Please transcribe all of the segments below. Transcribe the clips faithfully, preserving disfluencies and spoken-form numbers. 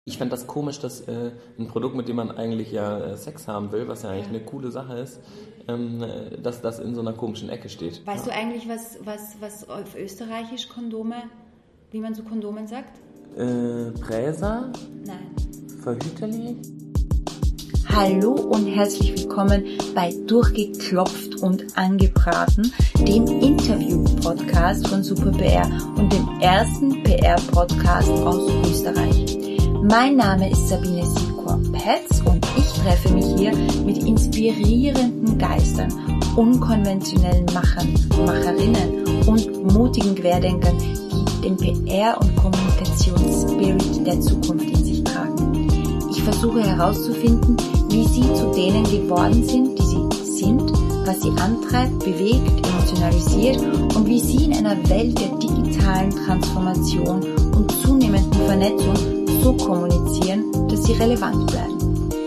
Ich fand das komisch, dass äh, ein Produkt, mit dem man eigentlich ja äh, Sex haben will, was ja eigentlich eine coole Sache ist, ähm, dass das in so einer komischen Ecke steht. Weißt ja. du eigentlich, was, was, was auf Österreichisch Kondome, wie man zu Kondomen sagt? Äh, Präser? Nein. Verhüterli? Hallo und herzlich willkommen bei Durchgeklopft und Angebraten, dem Interview-Podcast von Super P R und dem ersten P R-Podcast aus Österreich. Mein Name ist Sabine Siebkor-Petz und ich treffe mich hier mit inspirierenden Geistern, unkonventionellen Machern, Macherinnen und mutigen Querdenkern, die den P R- und Kommunikationsspirit der Zukunft in sich tragen. Ich versuche herauszufinden, wie sie zu denen geworden sind, die sie sind, was sie antreibt, bewegt, emotionalisiert und wie sie in einer Welt der digitalen Transformation und zunehmenden Vernetzung so kommunizieren, dass sie relevant bleiben.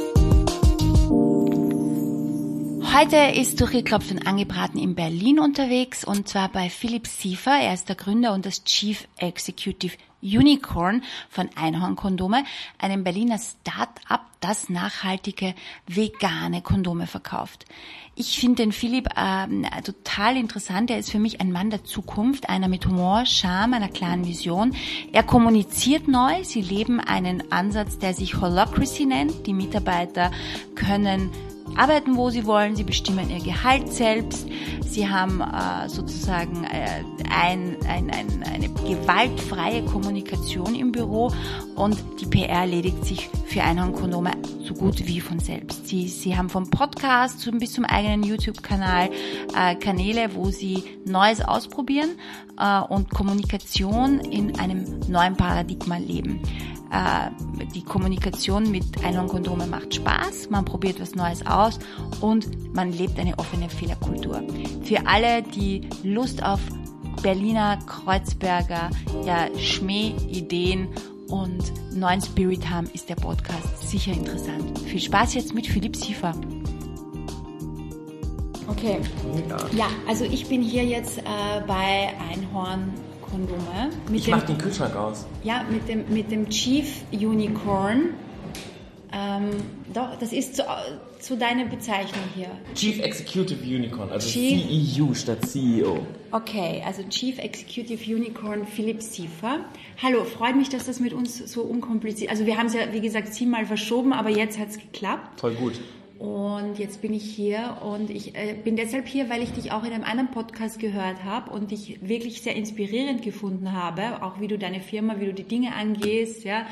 Heute ist Durchgeklopft und Angebraten in Berlin unterwegs und zwar bei Philipp Siefer. Er ist der Gründer und das Chief Executive Unicorn von Einhorn Kondome, einem Berliner Start-up, das nachhaltige vegane Kondome verkauft. Ich finde den Philipp ähm, total interessant. Er ist für mich ein Mann der Zukunft, einer mit Humor, Charme, einer klaren Vision. Er kommuniziert neu. Sie leben einen Ansatz, der sich Holacracy nennt. Die Mitarbeiter können arbeiten, wo sie wollen, sie bestimmen ihr Gehalt selbst, sie haben äh, sozusagen äh, ein, ein, ein, eine gewaltfreie Kommunikation im Büro und die P R erledigt sich für Einhorn Kondome so gut wie von selbst. Sie, sie haben vom Podcast bis zum eigenen YouTube-Kanal äh, Kanäle, wo sie Neues ausprobieren äh, und Kommunikation in einem neuen Paradigma leben. Die Kommunikation mit Einhorn Kondome macht Spaß, man probiert was Neues aus und man lebt eine offene Fehlerkultur. Für alle, die Lust auf Berliner, Kreuzberger, ja, Schmäh-Ideen und neuen Spirit haben, ist der Podcast sicher interessant. Viel Spaß jetzt mit Philipp Siefer. Okay, ja, ja also ich bin hier jetzt äh, bei Einhorn Kondome. Mit ich dem, mach den Kühlschrank aus. Ja, mit dem, mit dem Chief Unicorn. Ähm, doch, das ist zu, zu deiner Bezeichnung hier. Chief Executive Unicorn, also Chief, C E U statt C E O. Okay, also Chief Executive Unicorn Philipp Siefer. Hallo, freut mich, dass das mit uns so unkompliziert... Also wir haben es ja, wie gesagt, siebenmal verschoben, aber jetzt hat es geklappt. Voll gut. Und jetzt bin ich hier und ich äh, bin deshalb hier, weil ich dich auch in einem anderen Podcast gehört habe und dich wirklich sehr inspirierend gefunden habe, auch wie du deine Firma, wie du die Dinge angehst, ja.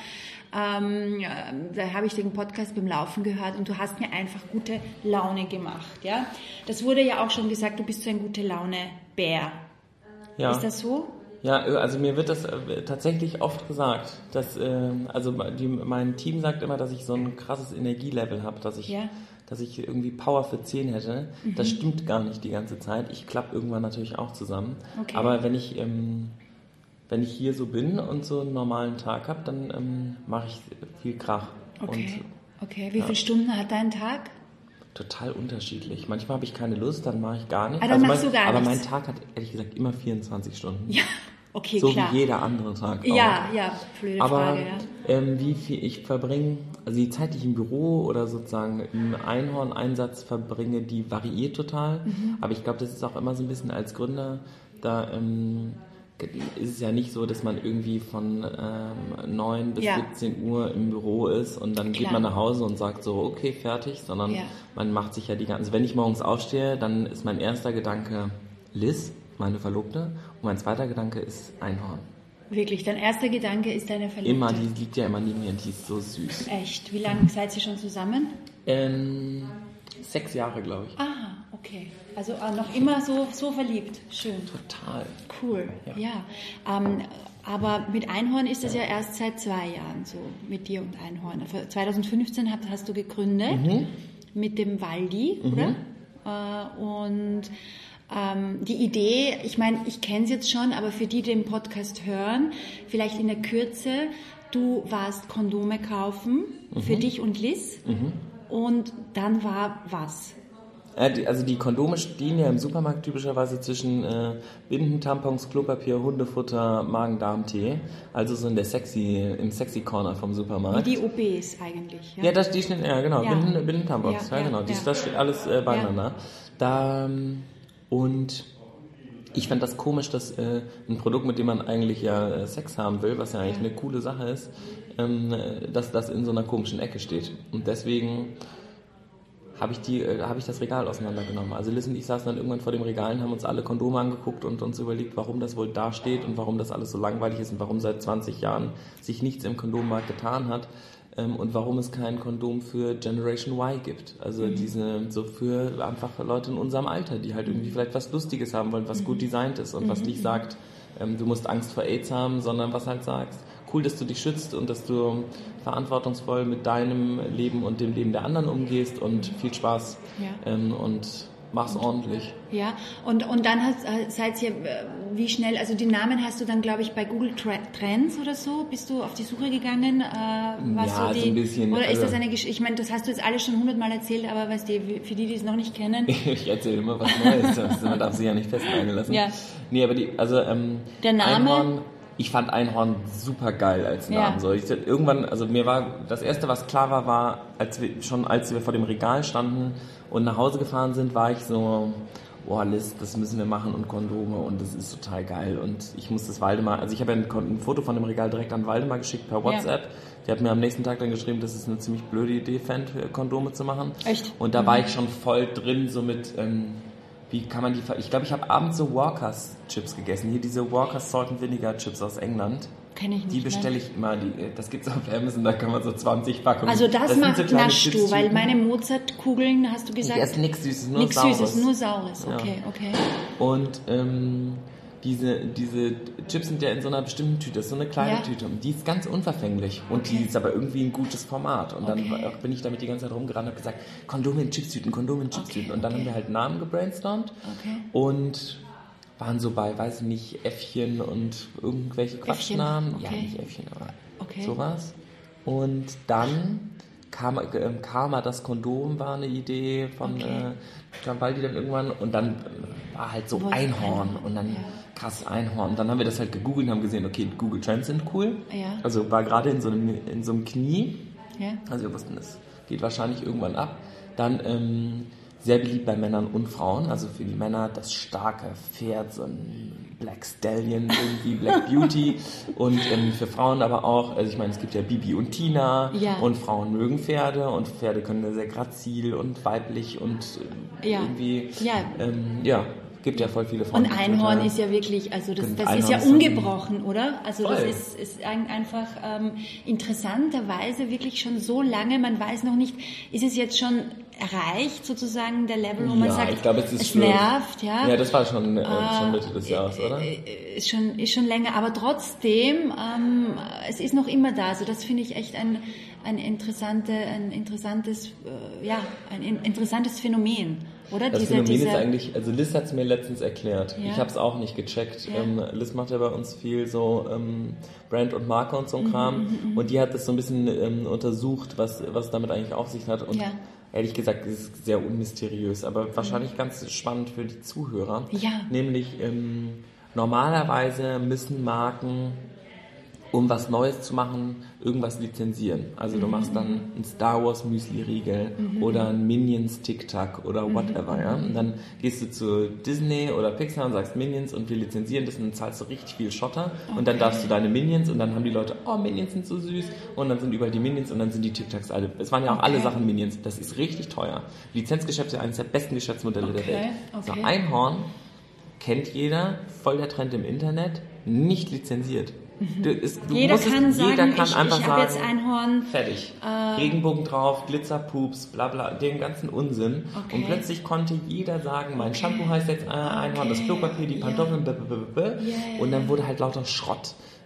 Ähm, da habe ich den Podcast beim Laufen gehört und du hast mir einfach gute Laune gemacht, ja. Das wurde ja auch schon gesagt, du bist so ein gute Laune-Bär. Ja. Ist das so? Ja, also mir wird das äh, tatsächlich oft gesagt, dass äh, also die, mein Team sagt immer, dass ich so ein krasses Energielevel habe, dass ich ja. dass ich irgendwie Power für zehn hätte. Mhm. Das stimmt gar nicht die ganze Zeit. Ich klappe irgendwann natürlich auch zusammen. Okay. Aber wenn ich ähm, wenn ich hier so bin und so einen normalen Tag habe, dann ähm, mache ich viel Krach. Okay. Und, okay. Wie ja. viele Stunden hat dein Tag? Total unterschiedlich. Manchmal habe ich keine Lust, dann mache ich gar nichts. Ah, dann also machst mein, du gar aber nichts. mein Tag hat ehrlich gesagt immer vierundzwanzig Stunden. Ja, okay, so klar. So wie jeder andere Tag auch. Ja, ja, blöde aber, Frage, ja. Ähm, wie viel ich verbringe, also die Zeit, die ich im Büro oder sozusagen im Einhorn-Einsatz verbringe, die variiert total. Mhm. Aber ich glaube, das ist auch immer so ein bisschen als Gründer, da ähm, ist es ja nicht so, dass man irgendwie von ähm, neun bis ja. siebzehn Uhr im Büro ist und dann Klar. geht man nach Hause und sagt so, okay, fertig, sondern ja. man macht sich ja die ganze, also wenn ich morgens aufstehe, dann ist mein erster Gedanke Liz, meine Verlobte, und mein zweiter Gedanke ist Einhorn. Wirklich, dein erster Gedanke ist deine Verlobte? Immer, die liegt ja immer neben mir und die ist so süß. Echt? Wie lange seid ihr schon zusammen? Ähm, sechs Jahre, glaube ich. Aha, okay. Also äh, noch immer so, so verliebt. Schön. Total. Cool, ja. ja. Ähm, aber mit Einhorn ist das ja erst seit zwei Jahren so, mit dir und Einhorn. zwanzig fünfzehn hast, hast du gegründet mhm. mit dem Waldi, mhm. oder? Äh, und ähm, die Idee, ich meine, ich kenne es jetzt schon, aber für die, die den Podcast hören, vielleicht in der Kürze, du warst Kondome kaufen mhm. für dich und Liz mhm. und dann war was? Äh, die, also die Kondome stehen ja im Supermarkt typischerweise zwischen äh, Binden, Tampons, Klopapier, Hundefutter, Magen-Darm-Tee. Also so in der sexy, im sexy Corner vom Supermarkt. Wie die O Bs eigentlich. Ja, ja das, die stehen, ja genau, ja. Binden, Binden, Tampons, ja, ja, ja genau. ja, Die, ja. Das steht alles äh, beieinander. Ja. Da, und ich fand das komisch, dass äh, ein Produkt, mit dem man eigentlich ja äh, Sex haben will, was ja eigentlich ja. eine coole Sache ist, ähm, dass das in so einer komischen Ecke steht. Und deswegen habe ich, die, äh, hab ich das Regal auseinandergenommen. Also Liz und ich saßen dann irgendwann vor dem Regal und haben uns alle Kondome angeguckt und uns überlegt, warum das wohl da steht und warum das alles so langweilig ist und warum seit zwanzig Jahren sich nichts im Kondommarkt getan hat. Ähm, und warum es kein Kondom für Generation Y gibt. Also mhm. diese, so für einfach Leute in unserem Alter, die halt irgendwie vielleicht was Lustiges haben wollen, was mhm. gut designt ist und mhm. was nicht sagt, ähm, du musst Angst vor AIDS haben, sondern was halt sagst, cool, dass du dich schützt und dass du verantwortungsvoll mit deinem Leben und dem Leben der anderen umgehst und viel Spaß ja. ähm, und mach's und, ordentlich. Ja, und, und dann hast, seid ihr, wie schnell, also die Namen hast du dann, glaube ich, bei Google Trends oder so, bist du auf die Suche gegangen? Äh, was ja, so die, so ein bisschen. Oder also, ist das eine Geschichte, ich meine, das hast du jetzt alles schon hundertmal erzählt, aber weißt du, für die, die es noch nicht kennen. Ich erzähle immer was Neues, man darf sich ja nicht festnageln lassen. Ja. Nee, aber die, also, ähm, der Name? Einhorn, ich fand Einhorn super geil als Namen. Ja. So, ich, irgendwann, also mir war, das erste, was klar war, war, als wir, schon als wir vor dem Regal standen und nach Hause gefahren sind, war ich so, boah Liz, das müssen wir machen und Kondome und das ist total geil und ich muss das Waldemar, also ich habe ja ein, ein Foto von dem Regal direkt an Waldemar geschickt per WhatsApp. Ja. Die hat mir am nächsten Tag dann geschrieben, dass es eine ziemlich blöde Idee fände, Kondome zu machen. Echt? Und da mhm. war ich schon voll drin, so mit, ähm, wie kann man die, ich glaube, ich habe abends so Walkers Chips gegessen. Hier diese Walkers Salt and Vinegar Chips aus England. Kenn ich nicht. Die bestelle ich immer, die, das gibt's auf Amazon, da kann man so zwanzig Packungen. Also das, das macht so naschst du, weil meine Mozart-Kugeln, hast du gesagt? Ja, ist nichts Süßes, nur nix Saures. Süßes, nur Saures, okay, ja. okay. Und ähm, diese, diese Chips sind ja in so einer bestimmten Tüte, das ist so eine kleine ja. Tüte und die ist ganz unverfänglich und okay. die ist aber irgendwie ein gutes Format und dann okay. bin ich damit die ganze Zeit rumgerannt und habe gesagt, Kondome in Chipstüten, Kondome in Chipstüten okay, und dann okay. haben wir halt Namen gebrainstormt okay. und waren so bei, weiß ich nicht, Äffchen und irgendwelche Quatschnamen. Okay. Ja, nicht Äffchen, aber okay. sowas. Und dann kam, äh, Karma, das Kondom war eine Idee von okay. äh, Giambaldi dann irgendwann und dann war halt so Wo Einhorn und dann ja. krass Einhorn. Und dann haben wir das halt gegoogelt und haben gesehen, okay, Google Trends sind cool. Ja. Also war gerade in so einem, in so einem Knie. Ja. Also wir wussten, das geht wahrscheinlich irgendwann ab. Dann ähm, sehr beliebt bei Männern und Frauen. Also für die Männer das starke Pferd, so ein Black Stallion, irgendwie Black Beauty. Und ähm, für Frauen aber auch, also ich meine, es gibt ja Bibi und Tina. Ja. Und Frauen mögen Pferde. Und Pferde können sehr grazil und weiblich und äh, ja. irgendwie, ja. Ähm, ja. Gibt ja voll viele Frauen. Und Einhorn ist ja wirklich, also das, das ist ja ungebrochen, oder? Also voll. Das ist, ist einfach ähm, interessanterweise wirklich schon so lange, man weiß noch nicht, ist es jetzt schon erreicht, sozusagen der Level, wo ja, man sagt, ich glaube, es, ist es schon, nervt, ja. Ja, das war schon, äh, schon Mitte des Jahres, oder? Ist schon, ist schon länger, aber trotzdem, ähm, es ist noch immer da, also das finde ich echt ein, ein, interessante, ein interessantes, äh, ja, ein interessantes Phänomen. Oder? Das diese, Phänomen diese ist eigentlich, also Liz hat es mir letztens erklärt. Ja. Ich habe es auch nicht gecheckt. Ja. Ähm, Liz macht ja bei uns viel so ähm, Brand und Marke und so ein Kram. Mhm, und die hat das so ein bisschen ähm, untersucht, was was damit eigentlich auf sich hat. Und ja. ehrlich gesagt, es ist sehr unmysteriös, aber wahrscheinlich ganz spannend für die Zuhörer. Ja. Nämlich ähm, normalerweise müssen Marken, um was Neues zu machen, irgendwas lizenzieren. Also du machst dann ein Star Wars Müsli-Riegel mhm. oder ein Minions Tic-Tac oder whatever. Mhm. Ja? Und dann gehst du zu Disney oder Pixar und sagst Minions und wir lizenzieren das und dann zahlst du richtig viel Schotter okay. und dann darfst du deine Minions und dann haben die Leute, oh Minions sind so süß und dann sind überall die Minions und dann sind die Tic-Tacs alle. Es waren ja auch okay. alle Sachen Minions. Das ist richtig teuer. Lizenzgeschäft ist eines der besten Geschäftsmodelle okay. der Welt. Okay. So, Einhorn kennt jeder, voll der Trend im Internet, nicht lizenziert. Du, ist, du jeder kann es, sagen, jeder kann ich, einfach ich habe jetzt sagen, Einhorn. Fertig. Äh, Regenbogen drauf, Glitzerpups, bla bla, den ganzen Unsinn. Okay. Und plötzlich konnte jeder sagen, mein okay. Shampoo heißt jetzt äh, Einhorn, okay. das Klopapier, die Pantoffeln, ja. b, b, b, b. Ja, ja, und dann wurde halt lauter Schrott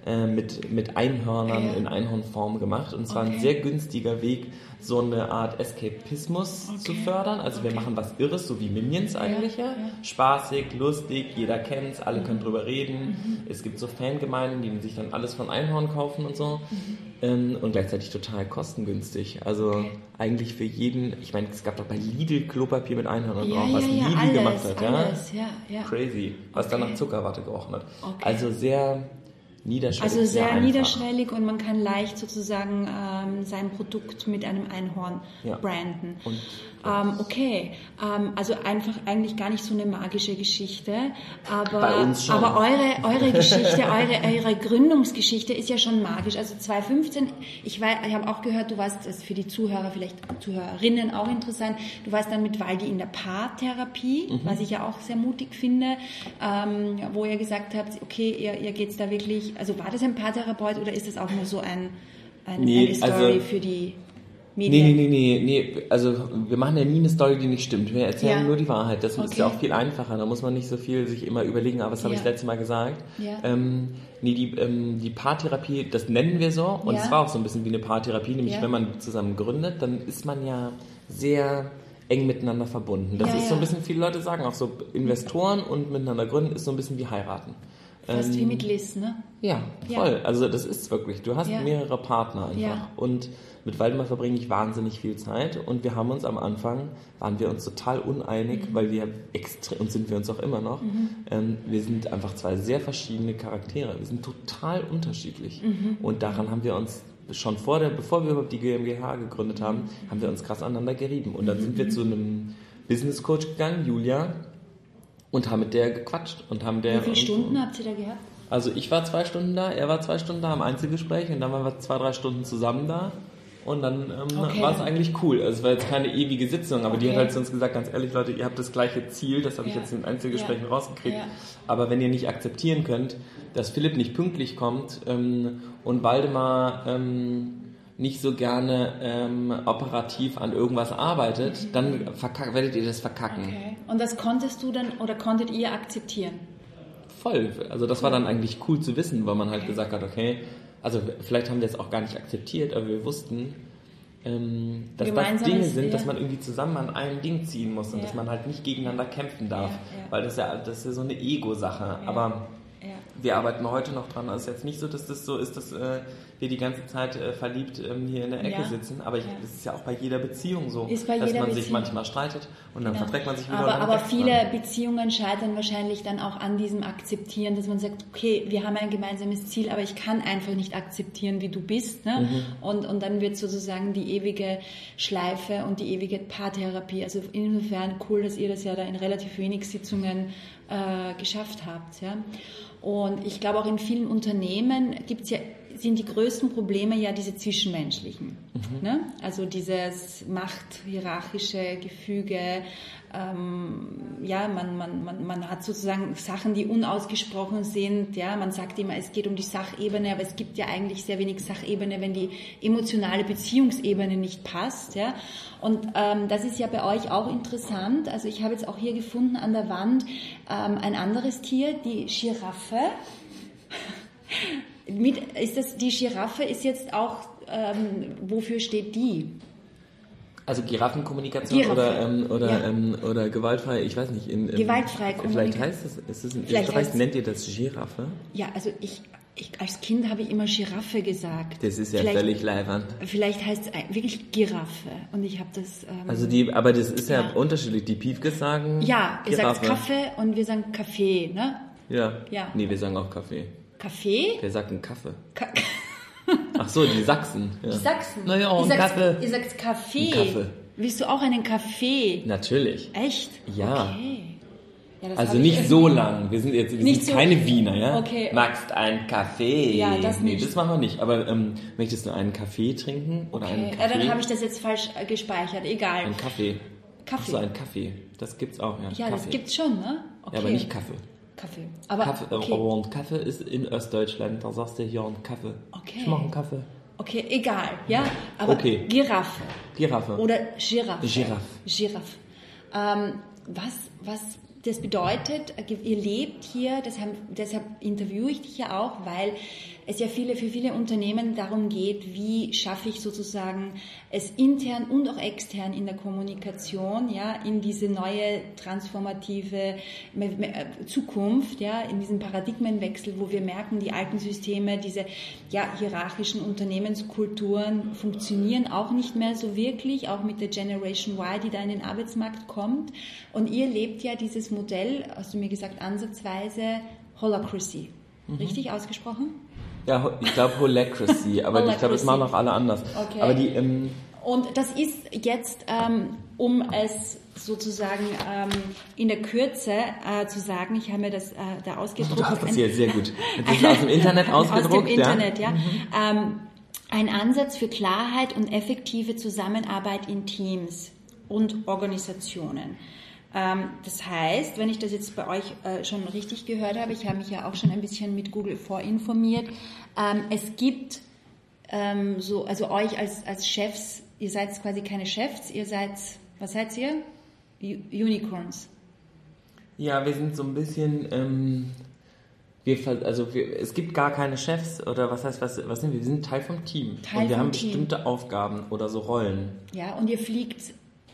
äh, mit, mit Einhörnern ja. in Einhornform gemacht. Und es war okay. ein sehr günstiger Weg, so eine Art Eskapismus okay. zu fördern. Also okay. wir machen was Irres, so wie Minions eigentlich. Ja, ja. Spaßig, lustig, jeder kennt's, alle mhm. können drüber reden. Mhm. Es gibt so Fangemeinden, die sich dann alles von Einhorn kaufen und so. Mhm. Ähm, und gleichzeitig total kostengünstig. Also okay. eigentlich für jeden, ich meine, es gab doch bei Lidl Klopapier mit Einhörnern ja, drauf, ja, was ja, Lidl alles, gemacht hat. Alles, ja? Ja, ja. Crazy, was okay. dann nach Zuckerwatte gerochen hat. Okay. Also sehr niederschwellig. Also sehr, sehr niederschwellig und man kann leicht sozusagen ähm, sein Produkt mit einem Einhorn ja. branden. Und, ähm, okay, ähm, also einfach eigentlich gar nicht so eine magische Geschichte, aber, Bei uns schon. aber eure, eure Geschichte, eure, eure Gründungsgeschichte ist ja schon magisch. Also zwanzig fünfzehn, ich, weiß, ich habe auch gehört, du warst, das ist für die Zuhörer, vielleicht Zuhörerinnen auch interessant, du warst dann mit Waldi in der Paartherapie, mhm. was ich ja auch sehr mutig finde, ähm, wo ihr gesagt habt, okay, ihr, ihr geht's da wirklich. Also war das ein Paartherapeut oder ist das auch nur so ein, ein nee, eine Story also, für die Medien? Nee, nee, nee, nee, nee, also wir machen ja nie eine Story, die nicht stimmt. Wir erzählen ja. nur die Wahrheit. Das okay. ist ja auch viel einfacher. Da muss man nicht so viel sich immer überlegen, aber das habe ja. ich das letzte Mal gesagt. Ja. Ähm, nee, die, ähm, die Paartherapie, das nennen wir so und es ja. war auch so ein bisschen wie eine Paartherapie, nämlich ja. wenn man zusammen gründet, dann ist man ja sehr eng miteinander verbunden. Das ja, ist ja. so ein bisschen, viele Leute sagen auch so, Investoren und miteinander gründen ist so ein bisschen wie heiraten. Fast ähm, wie mit Liz, ne? Ja, voll. Ja. Also das ist wirklich, du hast ja. mehrere Partner einfach. Ja. Und mit Waldemar verbringe ich wahnsinnig viel Zeit und wir haben uns am Anfang, waren wir uns total uneinig, mhm. weil wir extrem, und sind wir uns auch immer noch, mhm. ähm, wir sind einfach zwei sehr verschiedene Charaktere. Wir sind total unterschiedlich. Mhm. Und daran haben wir uns schon vor der, bevor wir überhaupt die GmbH gegründet haben, mhm. haben wir uns krass aneinander gerieben. Und dann mhm. sind wir zu einem Business Coach gegangen, Julia, und haben mit der gequatscht und haben der. Wie viele Stunden habt ihr da gehabt? Also ich war zwei Stunden da, er war zwei Stunden da im Einzelgespräch und dann waren wir zwei, drei Stunden zusammen da und dann ähm, okay. war es eigentlich cool. Also es war jetzt keine ewige Sitzung, aber okay. die hat halt zu uns gesagt, ganz ehrlich Leute, ihr habt das gleiche Ziel, das habe ja. ich jetzt in den Einzelgesprächen ja. rausgekriegt, ja. aber wenn ihr nicht akzeptieren könnt, dass Philipp nicht pünktlich kommt ähm, und Waldemar ähm, nicht so gerne ähm, operativ an irgendwas arbeitet, mhm. dann verkack, werdet ihr das verkacken. Okay. Und das konntest du dann oder konntet ihr akzeptieren? Voll. Also das war dann eigentlich cool zu wissen, weil man halt gesagt hat, okay, also vielleicht haben wir es auch gar nicht akzeptiert, aber wir wussten, ähm, dass das Dinge sind, ja. dass man irgendwie zusammen an einem Ding ziehen muss und ja. dass man halt nicht gegeneinander kämpfen darf, ja, ja. weil das ist ja, das ist ja so eine Ego-Sache. Ja. Aber ja. wir arbeiten heute noch dran. Also es ist jetzt nicht so, dass das so ist, dass äh, wir die ganze Zeit äh, verliebt ähm, hier in der Ecke ja. sitzen, aber ich, ja. das ist ja auch bei jeder Beziehung so, dass man Beziehung. sich manchmal streitet und dann genau. verträgt man sich wieder. Aber, aber viele man. Beziehungen scheitern wahrscheinlich dann auch an diesem Akzeptieren, dass man sagt, okay, wir haben ein gemeinsames Ziel, aber ich kann einfach nicht akzeptieren, wie du bist. Ne? Mhm. Und, und dann wird sozusagen die ewige Schleife und die ewige Paartherapie. Also insofern cool, dass ihr das ja da in relativ wenig Sitzungen äh, geschafft habt. Ja? Und ich glaube auch in vielen Unternehmen gibt's ja, sind die größten Probleme ja diese zwischenmenschlichen. Mhm. Ne? Also dieses machthierarchische Gefüge. Ähm, ja, man, man, man, man hat sozusagen Sachen, die unausgesprochen sind. Ja, man sagt immer, es geht um die Sachebene, aber es gibt ja eigentlich sehr wenig Sachebene, wenn die emotionale Beziehungsebene nicht passt. Ja? Und ähm, das ist ja bei euch auch interessant. Also ich habe jetzt auch hier gefunden an der Wand ähm, ein anderes Tier, die Giraffe. Mit, ist das, die Giraffe ist jetzt auch, ähm, wofür steht die? Also Giraffenkommunikation Giraffe. oder ähm, oder ja. ähm, oder gewaltfrei, ich weiß nicht. In, ähm, gewaltfrei Kommunikation. Vielleicht heißt es, ist es in Österreich, nennt ihr das Giraffe? Ja, also ich, ich als Kind habe ich immer Giraffe gesagt. Das ist ja vielleicht, völlig leiwand. Vielleicht heißt es wirklich Giraffe und ich habe das... Ähm, also die, aber das ist ja, ja unterschiedlich. Die Piefkes sagen Ja, ihr Giraffe. sagt Kaffee und wir sagen Kaffee, ne? Ja. ja. Nee, wir sagen auch Kaffee. Kaffee? Wer sagt einen Kaffee? Ka- Ach so, die Sachsen. Ja. Die Sachsen. Naja, auch ein Kaffee. Ihr sagt Kaffee. Ein Kaffee. Willst du auch einen Kaffee? Natürlich. Echt? Ja. Okay. Ja, das also nicht so lang. Wir sind jetzt wir sind so keine Wiener, ja? Okay. Magst ein Kaffee? Ja, das nicht. Nee, das machen wir nicht. Aber ähm, möchtest du einen Kaffee trinken? Oder okay. einen Kaffee? Ja, dann habe ich das jetzt falsch gespeichert. Egal. Ein Kaffee. Kaffee. Ach so, ein Kaffee. Das gibt's auch, ja. Ja, Kaffee. das gibt's schon, ne? Okay. Ja, aber nicht Kaffee. Kaffee. Aber, Kaffee, okay. aber ein Kaffee ist in Ostdeutschland. Da sagst du hier einen Kaffee. Okay. Ich mache einen Kaffee. Okay, egal, ja. Aber okay. Giraffe. Giraffe. Oder Giraffe. Giraffe. Giraffe. Ähm, was, was das bedeutet, ihr lebt hier, deshalb, deshalb interviewe ich dich ja auch, weil es ja viele, für viele Unternehmen darum geht, wie schaffe ich sozusagen es intern und auch extern in der Kommunikation, ja, in diese neue transformative Zukunft, ja, in diesem Paradigmenwechsel, wo wir merken, die alten Systeme, diese ja, hierarchischen Unternehmenskulturen funktionieren auch nicht mehr so wirklich, auch mit der Generation Y, die da in den Arbeitsmarkt kommt. Und ihr lebt ja dieses Modell, hast du mir gesagt, ansatzweise Holacracy. Mhm. Richtig ausgesprochen? Ja, ich glaube Holacracy, aber Holacracy. Ich glaube, das machen auch alle anders. Okay. Aber die, ähm Und das ist jetzt, ähm, um es sozusagen ähm, in der Kürze äh, zu sagen, ich habe mir das äh, da ausgedruckt. Du hast das hier sehr gut. Das ist aus dem Internet ausgedruckt. Aus dem Internet, ja. ja. Mhm. Ähm, ein Ansatz für Klarheit und effektive Zusammenarbeit in Teams und Organisationen. Das heißt, wenn ich das jetzt bei euch schon richtig gehört habe, ich habe mich ja auch schon ein bisschen mit Google vorinformiert, es gibt so, also euch als, als Chefs, ihr seid quasi keine Chefs, ihr seid, was seid ihr? Unicorns. Ja, wir sind so ein bisschen, ähm, wir, also wir, es gibt gar keine Chefs oder was heißt, was, was sind wir? Wir sind Teil vom Team. Teil und wir vom haben Team. Bestimmte Aufgaben oder so Rollen. Ja, und ihr fliegt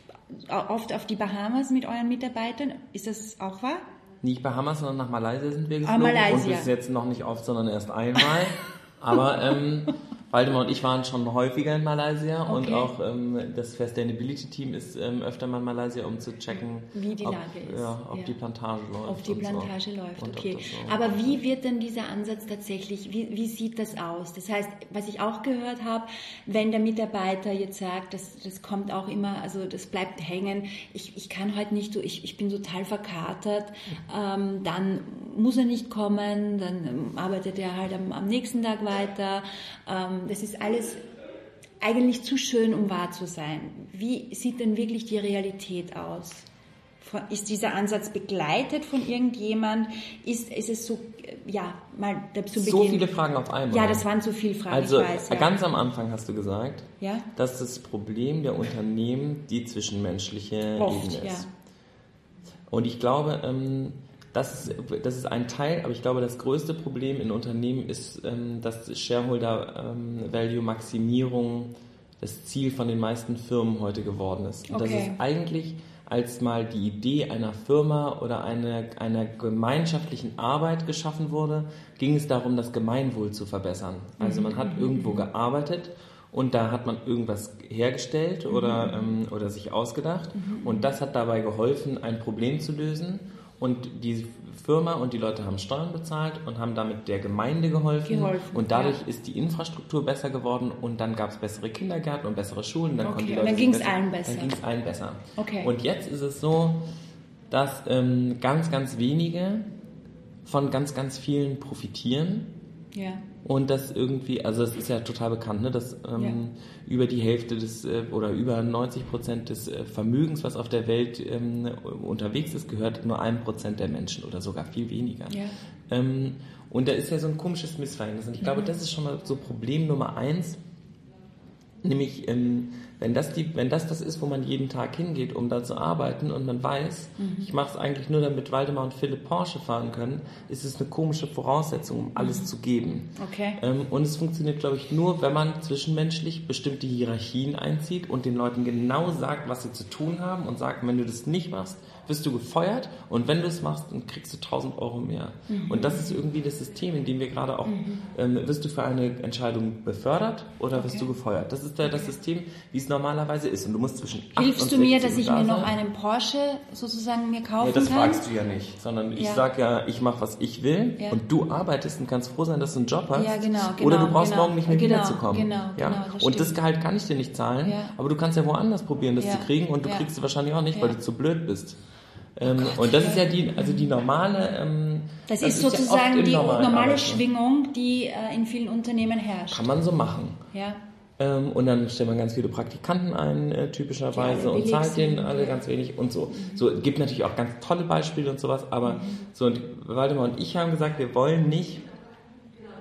oft auf die Bahamas mit euren Mitarbeitern. Ist das auch wahr? Nicht Bahamas, sondern nach Malaysia sind wir geflogen. Ah, Malaysia. Und bis jetzt noch nicht oft, sondern erst einmal. Aber ähm, Waldemar und ich waren schon häufiger in Malaysia okay. und auch ähm, das Sustainability-Team ist ähm, öfter mal in Malaysia, um zu checken, wie die ob, Lage ist. Ja, ob ja. die Plantage läuft. Ob die Plantage so. läuft, und okay. So. Aber wie wird denn dieser Ansatz tatsächlich, wie, wie sieht das aus? Das heißt, was ich auch gehört habe, wenn der Mitarbeiter jetzt sagt, das, das kommt auch immer, also das bleibt hängen, ich, ich kann heute nicht, ich, ich bin total verkatert, ähm, dann muss er nicht kommen, dann ähm, arbeitet er halt am, am nächsten Tag weiter. Ähm, das ist alles eigentlich zu schön, um wahr zu sein. Wie sieht denn wirklich die Realität aus? Ist dieser Ansatz begleitet von irgendjemand? Ist, ist es so, ja, mal zu Beginn. So viele Fragen auf einmal. Ja, das waren so viele Fragen, also, ich weiß. Ja. Ganz am Anfang hast du gesagt, ja? dass das Problem der Unternehmen die zwischenmenschliche Oft, Ebene ist. Ja. Und ich glaube, ähm, Das ist, das ist ein Teil, aber ich glaube, das größte Problem in Unternehmen ist, ähm, dass Shareholder-Value-Maximierung das Ziel von den meisten Firmen heute geworden ist. Und okay. das ist eigentlich, als mal die Idee einer Firma oder eine, einer gemeinschaftlichen Arbeit geschaffen wurde, ging es darum, das Gemeinwohl zu verbessern. Also man hat irgendwo gearbeitet und da hat man irgendwas hergestellt oder, ähm, oder sich ausgedacht und das hat dabei geholfen, ein Problem zu lösen. Und die Firma und die Leute haben Steuern bezahlt und haben damit der Gemeinde geholfen. geholfen und dadurch ja. ist die Infrastruktur besser geworden und dann gab es bessere Kindergärten und bessere Schulen. Dann, okay. die Leute dann ging es allen besser. Dann ging es allen besser. Okay. Und jetzt ist es so, dass ähm, ganz, ganz wenige von ganz, ganz vielen profitieren. Ja. Und das irgendwie, also das ist ja total bekannt, ne, dass ähm, ja. über die Hälfte des äh, oder über neunzig Prozent des äh, Vermögens, was auf der Welt ähm, unterwegs ist, gehört nur einem Prozent der Menschen oder sogar viel weniger. Ja. Ähm, und da ist ja so ein komisches Missverhältnis. Und ich glaube, mhm. das ist schon mal so Problem Nummer eins, nämlich ähm, wenn das die, wenn das das ist, wo man jeden Tag hingeht, um da zu arbeiten und man weiß, mhm. ich mache es eigentlich nur, damit Waldemar und Philipp Porsche fahren können, ist es eine komische Voraussetzung, um alles mhm. zu geben. Okay. Ähm, und es funktioniert, glaube ich, nur, wenn man zwischenmenschlich bestimmte Hierarchien einzieht und den Leuten genau sagt, was sie zu tun haben und sagt, wenn du das nicht machst, wirst du gefeuert und wenn du es machst, dann kriegst du tausend Euro mehr. Mhm. Und das ist irgendwie das System, in dem wir gerade auch, mhm. ähm, wirst du für eine Entscheidung befördert oder okay. wirst du gefeuert? Das ist der, das System, wie es normalerweise ist. Und du musst zwischen acht Hilfst und du mir, dass ich da mir noch sein. einen Porsche sozusagen mir kaufen nee, das kann? Das fragst du ja nicht, sondern ich ja. sage ja, ich mache, was ich will ja. und du arbeitest und kannst froh sein, dass du einen Job hast. Ja, genau, genau, oder du brauchst genau, morgen nicht mehr genau, wiederzukommen. Genau, ja? genau, das und stimmt. das Gehalt kann ich dir nicht zahlen, ja. aber du kannst ja woanders probieren, das ja. zu kriegen und du ja. kriegst es wahrscheinlich auch nicht, ja. weil du zu blöd bist. Ähm, oh und das ist ja die, also die normale. Ähm, das, das ist sozusagen ja die normale Arbeiten. Schwingung, die äh, in vielen Unternehmen herrscht. Kann man so machen. Ja. Ähm, und dann stellt man ganz viele Praktikanten ein, äh, typischerweise, und zahlt denen alle ganz wenig und so. Mhm. So, es gibt natürlich auch ganz tolle Beispiele und sowas, aber mhm. so, und Waldemar und ich haben gesagt, wir wollen nicht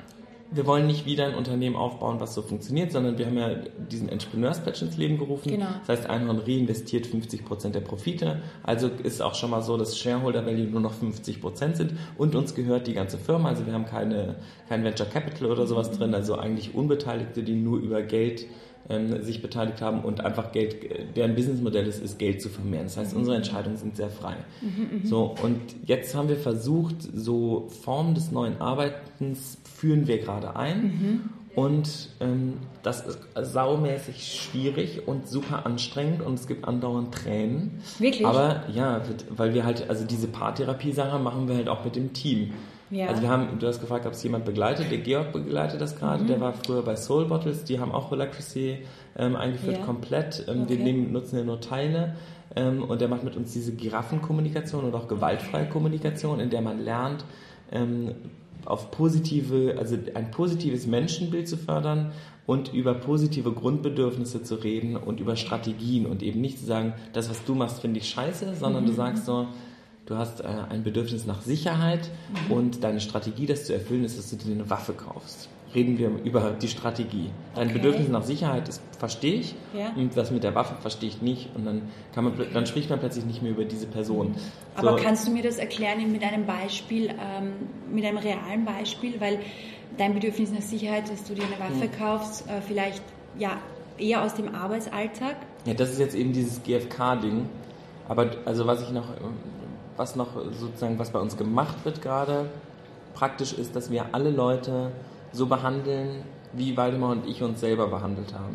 wir wollen nicht wieder ein Unternehmen aufbauen, was so funktioniert, sondern wir haben ja diesen Entrepreneurs-Pledge ins Leben gerufen. Genau. Das heißt, Einhorn reinvestiert fünfzig Prozent der Profite. Also ist auch schon mal so, dass Shareholder Value nur noch fünfzig Prozent sind und uns gehört die ganze Firma. Also wir haben keine, kein Venture Capital oder sowas drin, also eigentlich Unbeteiligte, die nur über Geld ähm, sich beteiligt haben und einfach Geld, deren Businessmodell ist, ist Geld zu vermehren. Das heißt, unsere Entscheidungen sind sehr frei. Mhm, so, und jetzt haben wir versucht, so Formen des neuen Arbeitens führen wir gerade ein. Mhm. Und ähm, das ist saumäßig schwierig und super anstrengend und es gibt andauernd Tränen. Wirklich? Aber ja, weil wir halt, also diese Paartherapie-Sache machen wir halt auch mit dem Team. Ja. Also wir haben, du hast gefragt, ob es jemand begleitet, der Georg begleitet das gerade, mhm. der war früher bei Soul Bottles, die haben auch Holacracy ähm, eingeführt, ja. komplett. Ähm, okay. Wir nehmen, nutzen ja nur Teile ähm, und der macht mit uns diese Giraffenkommunikation und auch gewaltfreie Kommunikation, in der man lernt, ähm, auf positive, also ein positives Menschenbild zu fördern und über positive Grundbedürfnisse zu reden und über Strategien und eben nicht zu sagen, das, was du machst, finde ich scheiße, sondern mhm. du sagst so, du hast äh, ein Bedürfnis nach Sicherheit mhm. und deine Strategie, das zu erfüllen, ist, dass du dir eine Waffe kaufst. Reden wir über die Strategie. Dein okay. Bedürfnis nach Sicherheit, das verstehe ich, ja. und das mit der Waffe verstehe ich nicht und dann kann man, dann spricht man plötzlich nicht mehr über diese Person. Aber so. Kannst du mir das erklären mit einem Beispiel, ähm, mit einem realen Beispiel, weil dein Bedürfnis nach Sicherheit, dass du dir eine Waffe mhm. kaufst, äh, vielleicht ja eher aus dem Arbeitsalltag? Ja, das ist jetzt eben dieses G F K-Ding. Aber also was ich noch, was noch sozusagen, was bei uns gemacht wird gerade, praktisch ist, dass wir alle Leute so behandeln, wie Waldemar und ich uns selber behandelt haben.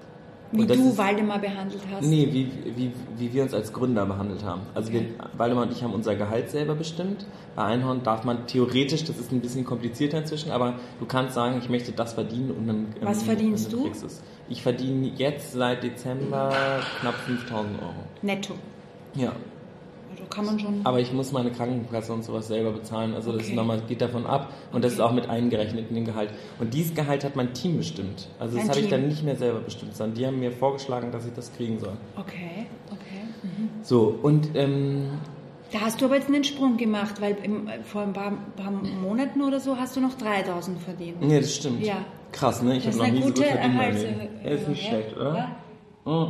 Wie du ist, Waldemar behandelt hast? Nee, wie, wie, wie wir uns als Gründer behandelt haben. Also okay. wir, Waldemar und ich haben unser Gehalt selber bestimmt. Bei Einhorn darf man theoretisch, das ist ein bisschen komplizierter inzwischen, aber du kannst sagen, ich möchte das verdienen und dann... Was ähm, verdienst dann du? Es. Ich verdiene jetzt seit Dezember knapp fünftausend Euro. Netto? Ja. Also kann man schon... Aber ich muss meine Krankenkasse und sowas selber bezahlen, also das okay. ist nochmal, geht davon ab und das okay. ist auch mit eingerechnet in dem Gehalt. Und dieses Gehalt hat mein Team bestimmt. Also das habe ich dann nicht mehr selber bestimmt, sondern die haben mir vorgeschlagen, dass ich das kriegen soll. Okay, okay. Mhm. So, und... Ähm, da hast du aber jetzt einen Sprung gemacht, weil im, vor ein paar, paar Monaten oder so hast du noch dreitausend verdient. Ja, das stimmt. Ja. Krass, ne? Ich habe noch nie so gut verdient. Ja, ist nicht ja. schlecht, oder? Ja. Oh.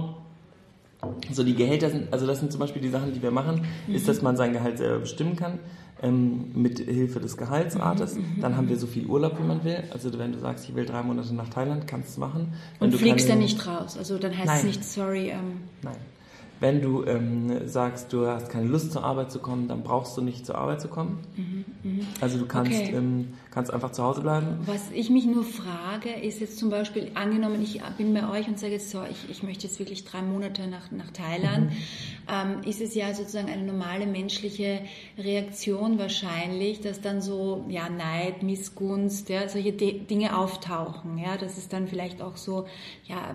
So, die Gehälter sind, also das sind zum Beispiel die Sachen, die wir machen, mhm. ist, dass man sein Gehalt selber bestimmen kann, ähm, mit Hilfe des Gehaltsrates. Mhm. Dann haben wir so viel Urlaub, wie man will. Also wenn du sagst, ich will drei Monate nach Thailand, kannst du es machen. Wenn Und du fliegst keine, dann nicht raus? Also dann heißt es nicht, sorry. Ähm, Nein. Wenn du ähm, sagst, du hast keine Lust zur Arbeit zu kommen, dann brauchst du nicht zur Arbeit zu kommen. Mhm, mh. Also du kannst, okay. ähm, kannst einfach zu Hause bleiben. Was ich mich nur frage, ist jetzt zum Beispiel, angenommen, ich bin bei euch und sage jetzt so, ich, ich möchte jetzt wirklich drei Monate nach, nach Thailand, mhm. ähm, ist es ja sozusagen eine normale menschliche Reaktion wahrscheinlich, dass dann so ja Neid, Missgunst, ja, solche De- Dinge auftauchen. Ja, dass es dann vielleicht auch so ja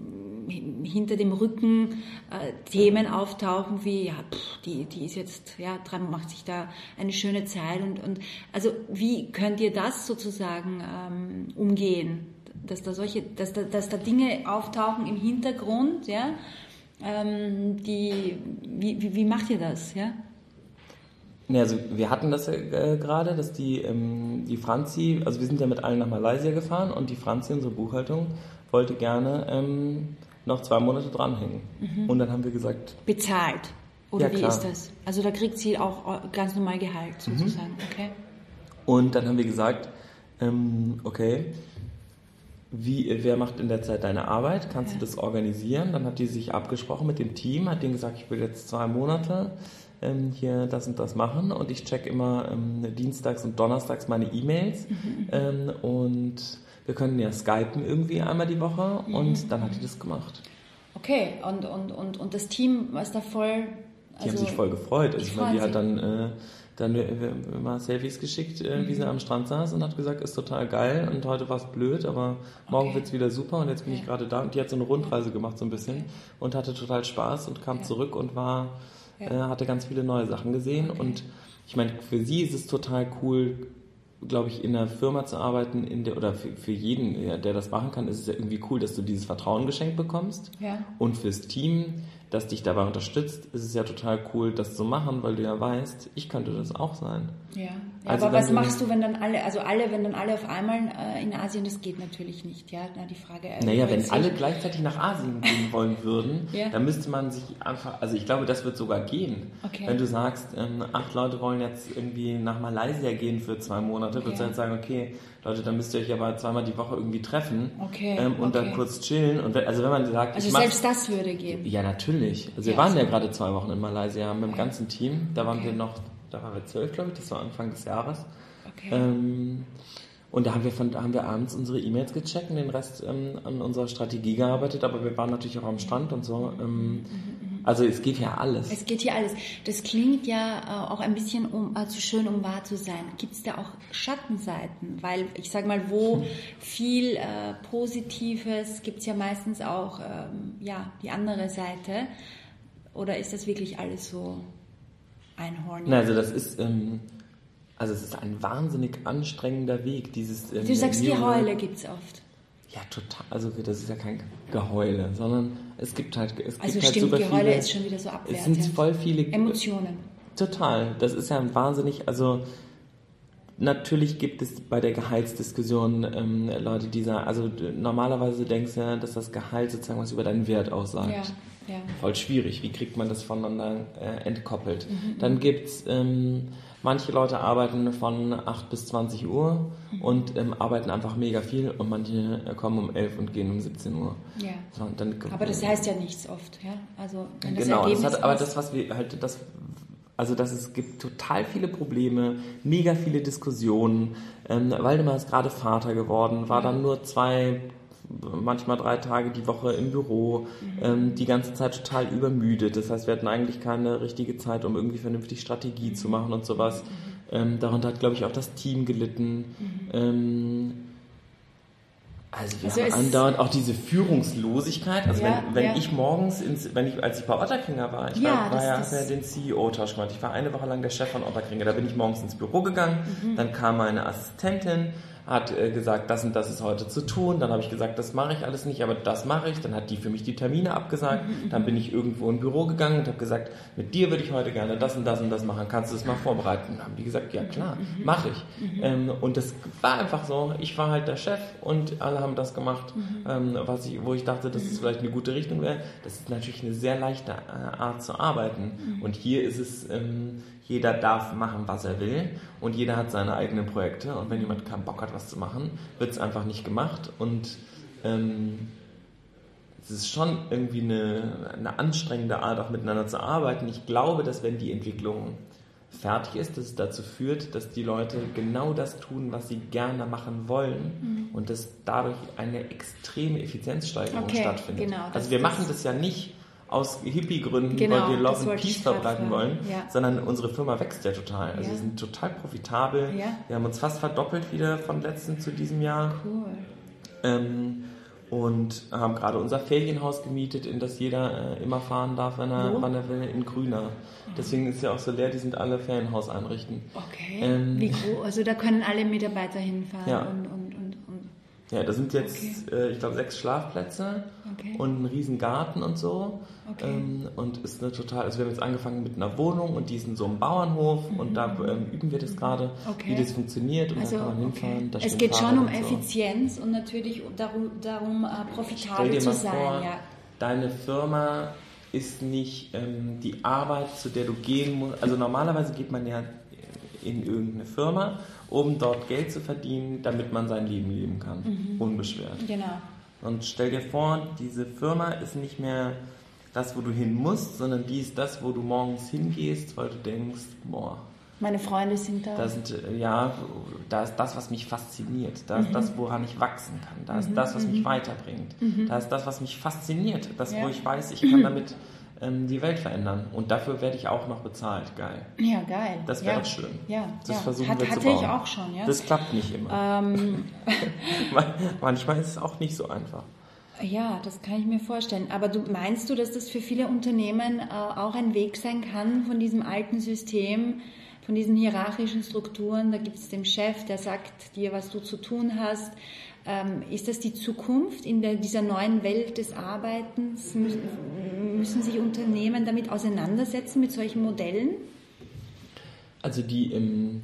hinter dem Rücken äh, Themen auftauchen wie, ja, pff, die, die ist jetzt, ja, dran macht sich da eine schöne Zeit und, und also wie könnt ihr das sozusagen ähm, umgehen, dass da solche, dass da, dass da Dinge auftauchen im Hintergrund, ja, ähm, die, wie, wie, wie macht ihr das, ja? Ja, also wir hatten das ja äh, gerade, dass die, ähm, die Franzi, also wir sind ja mit allen nach Malaysia gefahren und die Franzi, unsere Buchhaltung, wollte gerne ähm, noch zwei Monate dranhängen. Mhm. Und dann haben wir gesagt... Bezahlt? Oder ja, wie klar. ist das? Also da kriegt sie auch ganz normal Gehalt sozusagen, mhm. okay. Und dann haben wir gesagt, ähm, okay, wie, wer macht in der Zeit deine Arbeit? Kannst ja. du das organisieren? Dann hat die sich abgesprochen mit dem Team, hat denen gesagt, ich will jetzt zwei Monate ähm, hier das und das machen und ich check immer ähm, dienstags und donnerstags meine E-Mails mhm. ähm, und... Wir können ja skypen irgendwie einmal die Woche und mhm. dann hat die das gemacht. Okay, und, und, und, und das Team war da voll... Die also, haben sich voll gefreut. Also ich meine, die hat dann, äh, dann immer Selfies geschickt, äh, mhm. wie sie am Strand saß und hat gesagt, ist total geil und heute war es blöd, aber morgen okay. wird es wieder super und jetzt bin okay. ich gerade da. Und die hat so eine Rundreise gemacht so ein bisschen okay. und hatte total Spaß und kam ja. zurück und war, ja. äh, hatte ganz viele neue Sachen gesehen. Okay. Und ich meine, für sie ist es total cool, glaube ich, in einer Firma zu arbeiten, in der, oder für, für jeden, der das machen kann, ist es ja irgendwie cool, dass du dieses Vertrauen geschenkt bekommst. Ja. Und fürs Team das dich dabei unterstützt, ist es ja total cool, das zu machen, weil du ja weißt, ich könnte das auch sein. Ja, ja also aber was du machst du, wenn dann alle, also alle, wenn dann alle auf einmal äh, in Asien, das geht natürlich nicht, ja, na, die Frage. Äh, naja, wenn alle gleichzeitig nach Asien gehen wollen würden, ja. dann müsste man sich einfach, also ich glaube, das wird sogar gehen. Okay. Wenn du sagst, ähm, acht Leute wollen jetzt irgendwie nach Malaysia gehen für zwei Monate, okay. würdest du dann sagen, okay, Leute, dann müsst ihr euch aber zweimal die Woche irgendwie treffen okay. ähm, und okay. dann kurz chillen. Und wenn, also wenn man sagt, also ich selbst das würde gehen. Ja, natürlich. Also wir ja, waren also ja gerade zwei Wochen in Malaysia mit dem okay. ganzen Team. Da waren okay. wir noch, da waren wir zwölf, glaube ich, das war Anfang des Jahres. Okay. Ähm, und da haben wir, von, da haben wir abends unsere E-Mails gecheckt und den Rest ähm, an unserer Strategie gearbeitet, aber wir waren natürlich auch am Strand und so. Ähm, also es geht ja alles. Es geht hier alles. Das klingt ja äh, auch ein bisschen um, äh, zu schön, um wahr zu sein. Gibt es da auch Schattenseiten? Weil ich sage mal, wo viel äh, Positives, gibt es ja meistens auch ähm, ja, die andere Seite. Oder ist das wirklich alles so einhornig? Na, also das ist... Ähm, Also es ist ein wahnsinnig anstrengender Weg, dieses... Ähm, du sagst, New Geheule gibt es oft. Ja, total. Also das ist ja kein Geheule, sondern es gibt halt... Es also gibt stimmt, halt super Geheule viele, ist schon wieder so abwertend. Es sind voll viele... Emotionen. Total. Das ist ja ein wahnsinnig... Also natürlich gibt es bei der Gehaltsdiskussion ähm, Leute, die sagen... Also normalerweise denkst du ja, dass das Gehalt sozusagen was über deinen Wert aussagt. Ja. Ja. Voll schwierig. Wie kriegt man das voneinander äh, entkoppelt? Mhm. Dann gibt's ähm, manche Leute arbeiten von acht bis zwanzig Uhr mhm. und ähm, arbeiten einfach mega viel und manche äh, kommen um elf und gehen um siebzehn Uhr. Ja. So, und dann, aber das heißt ja nichts oft, ja? Also wenn das genau, Ergebnis das hat, aber das, was wir halt, das, also dass es gibt total viele Probleme, mega viele Diskussionen. Ähm, Waldemar ist gerade Vater geworden, war dann nur zwei manchmal drei Tage die Woche im Büro, mhm. ähm, die ganze Zeit total übermüdet. Das heißt, wir hatten eigentlich keine richtige Zeit, um irgendwie vernünftig Strategie mhm. zu machen und sowas. Mhm. Ähm, darunter hat, glaube ich, auch das Team gelitten. Mhm. Ähm, also wir also haben andauernd auch diese Führungslosigkeit. Also ja, wenn, wenn ja. ich morgens, ins, wenn ich, als ich bei Ottakringer war, ich ja, war, war ja, ja den C E O-Tausch gemacht. Ich war eine Woche lang der Chef von Ottakringer. Da bin ich morgens ins Büro gegangen, mhm. dann kam meine Assistentin, hat äh, gesagt, das und das ist heute zu tun. Dann habe ich gesagt, das mache ich alles nicht, aber das mache ich. Dann hat die für mich die Termine abgesagt. Mhm. Dann bin ich irgendwo im Büro gegangen und habe gesagt, mit dir würde ich heute gerne das und das und das machen. Kannst du das mal vorbereiten? Dann haben die gesagt, ja klar, mhm. mache ich. Mhm. Ähm, und das war einfach so. Ich war halt der Chef und alle haben das gemacht, mhm. ähm, was ich, wo ich dachte, dass es vielleicht eine gute Richtung wäre. Das ist natürlich eine sehr leichte äh, Art zu arbeiten. Mhm. Und hier ist es... Ähm, jeder darf machen, was er will und jeder hat seine eigenen Projekte und wenn jemand keinen Bock hat, was zu machen, wird es einfach nicht gemacht und ähm, es ist schon irgendwie eine, eine anstrengende Art, auch miteinander zu arbeiten. Ich glaube, dass wenn die Entwicklung fertig ist, dass es dazu führt, dass die Leute genau das tun, was sie gerne machen wollen mhm. und dass dadurch eine extreme Effizienzsteigerung okay, stattfindet. Genau, also wir machen das ja nicht aus Hippie-Gründen, genau, weil wir Love and Peace verbreiten wollen, ja. sondern unsere Firma wächst ja total. Also ja. wir sind total profitabel. Ja. Wir haben uns fast verdoppelt wieder von letztem zu diesem Jahr. Cool. Ähm, und haben gerade unser Ferienhaus gemietet, in das jeder äh, immer fahren darf, wenn er, wann er will, in Grüner. Deswegen ist es ja auch so leer, die sind alle Ferienhaus einrichten. Okay, ähm, wie groß? Also da können alle Mitarbeiter hinfahren ja. und, und, und, und ja, da sind jetzt, okay. äh, ich glaube, sechs Schlafplätze okay. und ein riesen Garten und so. Okay. Ähm, und ist eine total, also wir haben jetzt angefangen mit einer Wohnung und die ist in so einem Bauernhof mhm. und da ähm, üben wir das gerade, okay. wie das funktioniert und also, da kann man hinfahren. Okay. Es geht schon um Effizienz so. Und natürlich darum, darum uh, profitabel Stell dir zu mal sein. Vor, ja. Deine Firma ist nicht ähm, die Arbeit, zu der du gehen musst. Also normalerweise geht man ja in irgendeine Firma, um dort Geld zu verdienen, damit man sein Leben leben kann, mhm. unbeschwert. Genau. Und stell dir vor, diese Firma ist nicht mehr das, wo du hin musst, sondern die ist das, wo du morgens hingehst, weil du denkst, boah, meine Freunde sind da. Da sind, ja, da ist das, was mich fasziniert. Da ist mhm. das, woran ich wachsen kann. Da ist mhm. das, was mich mhm. weiterbringt. Mhm. Da ist das, was mich fasziniert. Das, ja. wo ich weiß, ich kann damit ähm, die Welt verändern. Und dafür werde ich auch noch bezahlt. Geil. Ja, geil. Das wäre ja. doch schön. Ja. Das ja. versuchen Hat, wir hatte zu bauen. ich auch schon, ja. Das klappt nicht immer. Ähm. Manchmal ist es auch nicht so einfach. Ja, das kann ich mir vorstellen. Aber du meinst du, dass das für viele Unternehmen äh, auch ein Weg sein kann von diesem alten System, von diesen hierarchischen Strukturen? Da gibt es den Chef, der sagt dir, was du zu tun hast. Ähm, ist das die Zukunft in der, dieser neuen Welt des Arbeitens? Müssen, müssen sich Unternehmen damit auseinandersetzen, mit solchen Modellen? Also die im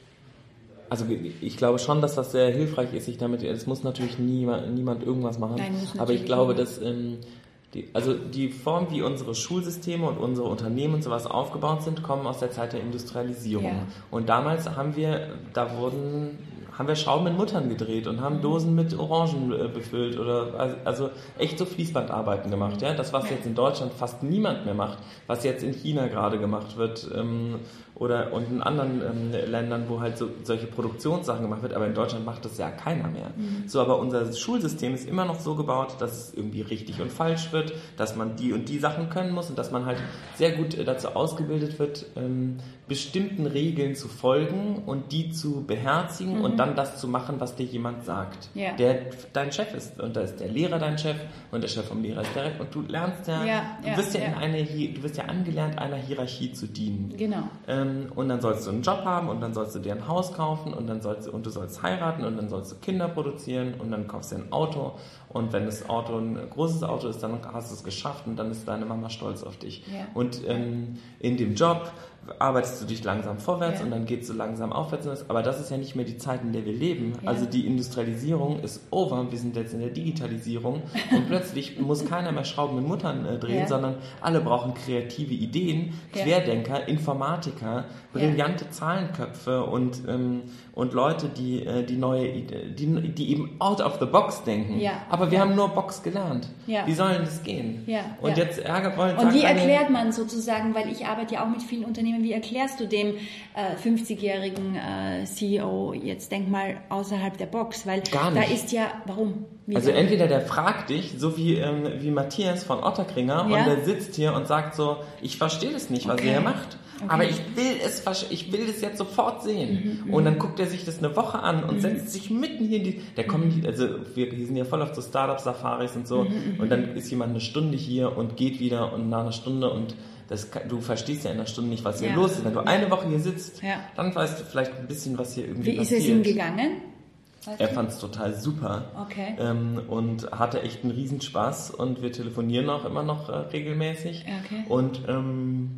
Also ich glaube schon, dass das sehr hilfreich ist, sich damit, es muss natürlich niemand, niemand irgendwas machen, Nein, aber ich glaube, nicht. dass ähm, die, also die Form, wie unsere Schulsysteme und unsere Unternehmen und sowas aufgebaut sind, kommen aus der Zeit der Industrialisierung. Ja. Und damals haben wir, da wurden, haben wir Schrauben in Muttern gedreht und haben Dosen mit Orangen äh, befüllt oder also echt so Fließbandarbeiten gemacht. Ja? Das, was jetzt in Deutschland fast niemand mehr macht, was jetzt in China gerade gemacht wird, ähm, oder und in anderen ähm, Ländern, wo halt so solche Produktionssachen gemacht wird, aber in Deutschland macht das ja keiner mehr. Mhm. So, aber unser Schulsystem ist immer noch so gebaut, dass es irgendwie richtig und falsch wird, dass man die und die Sachen können muss und dass man halt sehr gut äh, dazu ausgebildet wird, ähm, bestimmten Regeln zu folgen und die zu beherzigen mhm. und dann das zu machen, was dir jemand sagt, ja. der dein Chef ist. Und da ist der Lehrer dein Chef und der Chef vom Lehrer ist der und du lernst ja, ja du ja, wirst ja, ja in eine, du wirst ja angelernt, einer Hierarchie zu dienen. Genau. Ähm, und dann sollst du einen Job haben und dann sollst du dir ein Haus kaufen und dann sollst du, und du sollst heiraten und dann sollst du Kinder produzieren und dann kaufst du ein Auto und wenn das Auto ein großes Auto ist, dann hast du es geschafft und dann ist deine Mama stolz auf dich. Ja. Und ähm, in dem Job arbeitest du dich langsam vorwärts ja. und dann geht's so langsam aufwärts. Aber das ist ja nicht mehr die Zeit, in der wir leben. Ja. Also die Industrialisierung ist over, wir sind jetzt in der Digitalisierung und plötzlich muss keiner mehr Schrauben in Muttern äh, drehen, ja. sondern alle brauchen kreative Ideen, ja. Querdenker, Informatiker, brillante ja. Zahlenköpfe und, ähm, und Leute, die, äh, die neue, die, die eben out of the box denken. Ja. Aber wir ja. haben nur Box gelernt. Ja. Wie soll denn das gehen? Ja. Und ja. jetzt ärgert wollen. Und wie erklärt man sozusagen, weil ich arbeite ja auch mit vielen Unternehmen, wie erklärst du dem äh, fünfzigjährigen äh, C E O, jetzt denk mal außerhalb der Box, weil Gar nicht. Da ist ja, warum? Wie also entweder der fragt dich, so wie, ähm, wie Matthias von Otterkringer, ja? und der sitzt hier und sagt so, ich verstehe das nicht, was okay. ihr hier macht. Okay. Aber ich will es, ich will es jetzt sofort sehen. Mhm, und dann guckt er sich das eine Woche an und mhm. setzt sich mitten hier in die, der kommt, also wir, wir sind ja voll auf so Startup-Safaris und so, mhm, und dann ist jemand eine Stunde hier und geht wieder und nach einer Stunde und das, du verstehst ja in einer Stunde nicht, was hier ja. los ist. Wenn du eine Woche hier sitzt, ja. dann weißt du vielleicht ein bisschen, was hier irgendwie Wie passiert. Wie ist es ihm gegangen? Weißt er fand es total super okay. ähm, und hatte echt einen Riesenspaß und wir telefonieren auch immer noch äh, regelmäßig. Okay. Und ähm,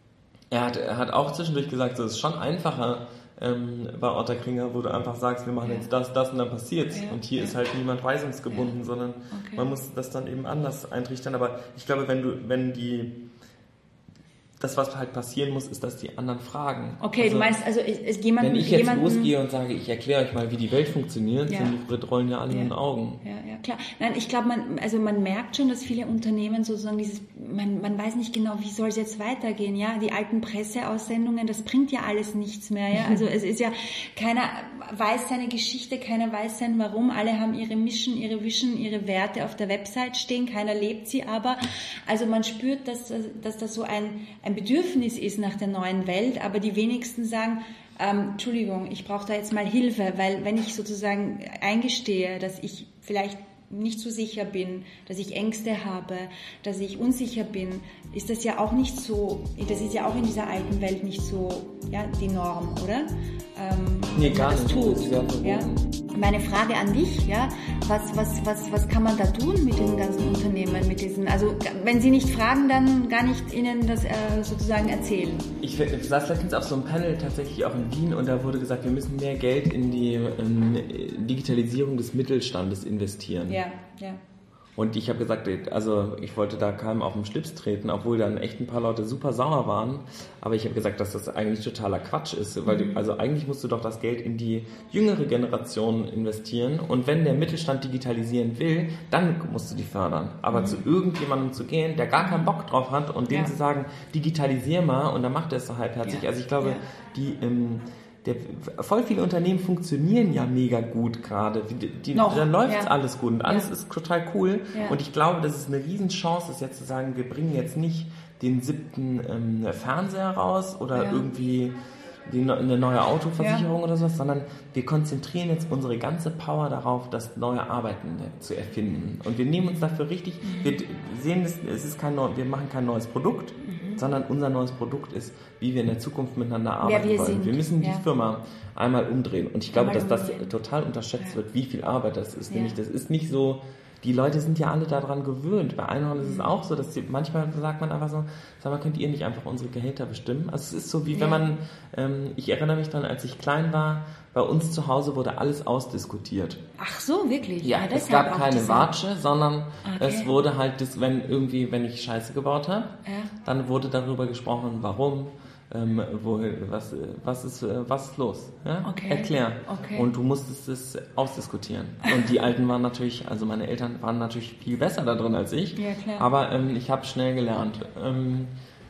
er, hat, er hat auch zwischendurch gesagt, so, es ist schon einfacher ähm, bei Otterkringer, wo du einfach sagst, wir machen ja. jetzt das, das und dann passiert's. Ja. Und hier ja. ist halt niemand weisungsgebunden, ja. sondern okay. man muss das dann eben anders eintrichtern. Aber ich glaube, wenn du, wenn die das, was halt passieren muss, ist, dass die anderen fragen. Okay, also, du meinst, also ist jemand... Wenn ich jetzt jemanden, losgehe und sage, ich erkläre euch mal, wie die Welt funktioniert, ja. dann rollen ja alle ja. in den Augen. Ja, ja, klar. Nein, ich glaube, man, also man merkt schon, dass viele Unternehmen sozusagen dieses, man, man weiß nicht genau, wie soll es jetzt weitergehen, ja? Die alten Presseaussendungen, das bringt ja alles nichts mehr, ja? Also es ist ja, keiner weiß seine Geschichte, keiner weiß sein Warum, alle haben ihre Mission, ihre Vision, ihre Werte auf der Website stehen, keiner lebt sie aber. Also man spürt, dass, dass das so ein ein Bedürfnis ist nach der neuen Welt, aber die wenigsten sagen, ähm, Entschuldigung, ich brauche da jetzt mal Hilfe, weil wenn ich sozusagen eingestehe, dass ich vielleicht nicht so sicher bin, dass ich Ängste habe, dass ich unsicher bin, ist das ja auch nicht so, das ist ja auch in dieser alten Welt nicht so, ja, die Norm, oder? Ähm, nee, gar das nicht. Tut, ja? Meine Frage an dich, ja, was, was, was, was kann man da tun mit diesen ganzen Unternehmen, mit diesen, also wenn sie nicht fragen, dann gar nicht ihnen das äh, sozusagen erzählen. Ich, ich saß letztens auf so einem Panel tatsächlich auch in Wien und da wurde gesagt, wir müssen mehr Geld in die ähm, Digitalisierung des Mittelstandes investieren. Ja, ja. Und ich habe gesagt, also ich wollte da keinem auf den Schlips treten, obwohl dann echt ein paar Leute super sauer waren. Aber ich habe gesagt, dass das eigentlich totaler Quatsch ist. Weil du, also eigentlich musst du doch das Geld in die jüngere Generation investieren. Und wenn der Mittelstand digitalisieren will, dann musst du die fördern. Aber mhm. zu irgendjemandem zu gehen, der gar keinen Bock drauf hat und dem ja. zu sagen, digitalisier mal und dann macht er es so halbherzig. Ja. Also ich glaube, ja. die... Ähm, Der, voll viele Unternehmen funktionieren ja mega gut gerade. Die, die, dann läuft ja. alles gut und alles ja. ist total cool. Ja. Und ich glaube, dass es eine Riesenchance ist, jetzt zu sagen, wir bringen jetzt nicht den siebten ähm, Fernseher raus oder ja. irgendwie die, eine neue Autoversicherung ja. oder sowas, sondern wir konzentrieren jetzt unsere ganze Power darauf, das neue Arbeiten zu erfinden. Und wir nehmen uns dafür richtig, mhm. wir sehen, es ist kein neu, wir machen kein neues Produkt, mhm. mhm. sondern unser neues Produkt ist, wie wir in der Zukunft miteinander arbeiten wir wollen. Sind. Wir müssen die ja. Firma einmal umdrehen. Und ich glaube, einmal dass umdrehen. das total unterschätzt ja. wird, wie viel Arbeit das ist. Ja. Nämlich, das ist nicht so, die Leute sind ja alle daran gewöhnt. Bei Einhorn ist es auch so, dass die, manchmal sagt man einfach so, sag mal, könnt ihr nicht einfach unsere Gehälter bestimmen? Also es ist so, wie ja. wenn man, ähm, ich erinnere mich dann, als ich klein war, bei uns zu Hause wurde alles ausdiskutiert. Ach so, wirklich? Ja, ja es gab keine diese... Watsche, sondern okay. es wurde halt, wenn irgendwie, wenn ich Scheiße gebaut habe, ja. dann wurde darüber gesprochen, warum, ähm, wo, was, was, ist, was ist los? Ja? Okay. Erklär. Okay. Und du musstest es ausdiskutieren. Und die Alten waren natürlich, also meine Eltern waren natürlich viel besser da drin als ich, ja, klar. aber ähm, ich habe schnell gelernt. Ähm,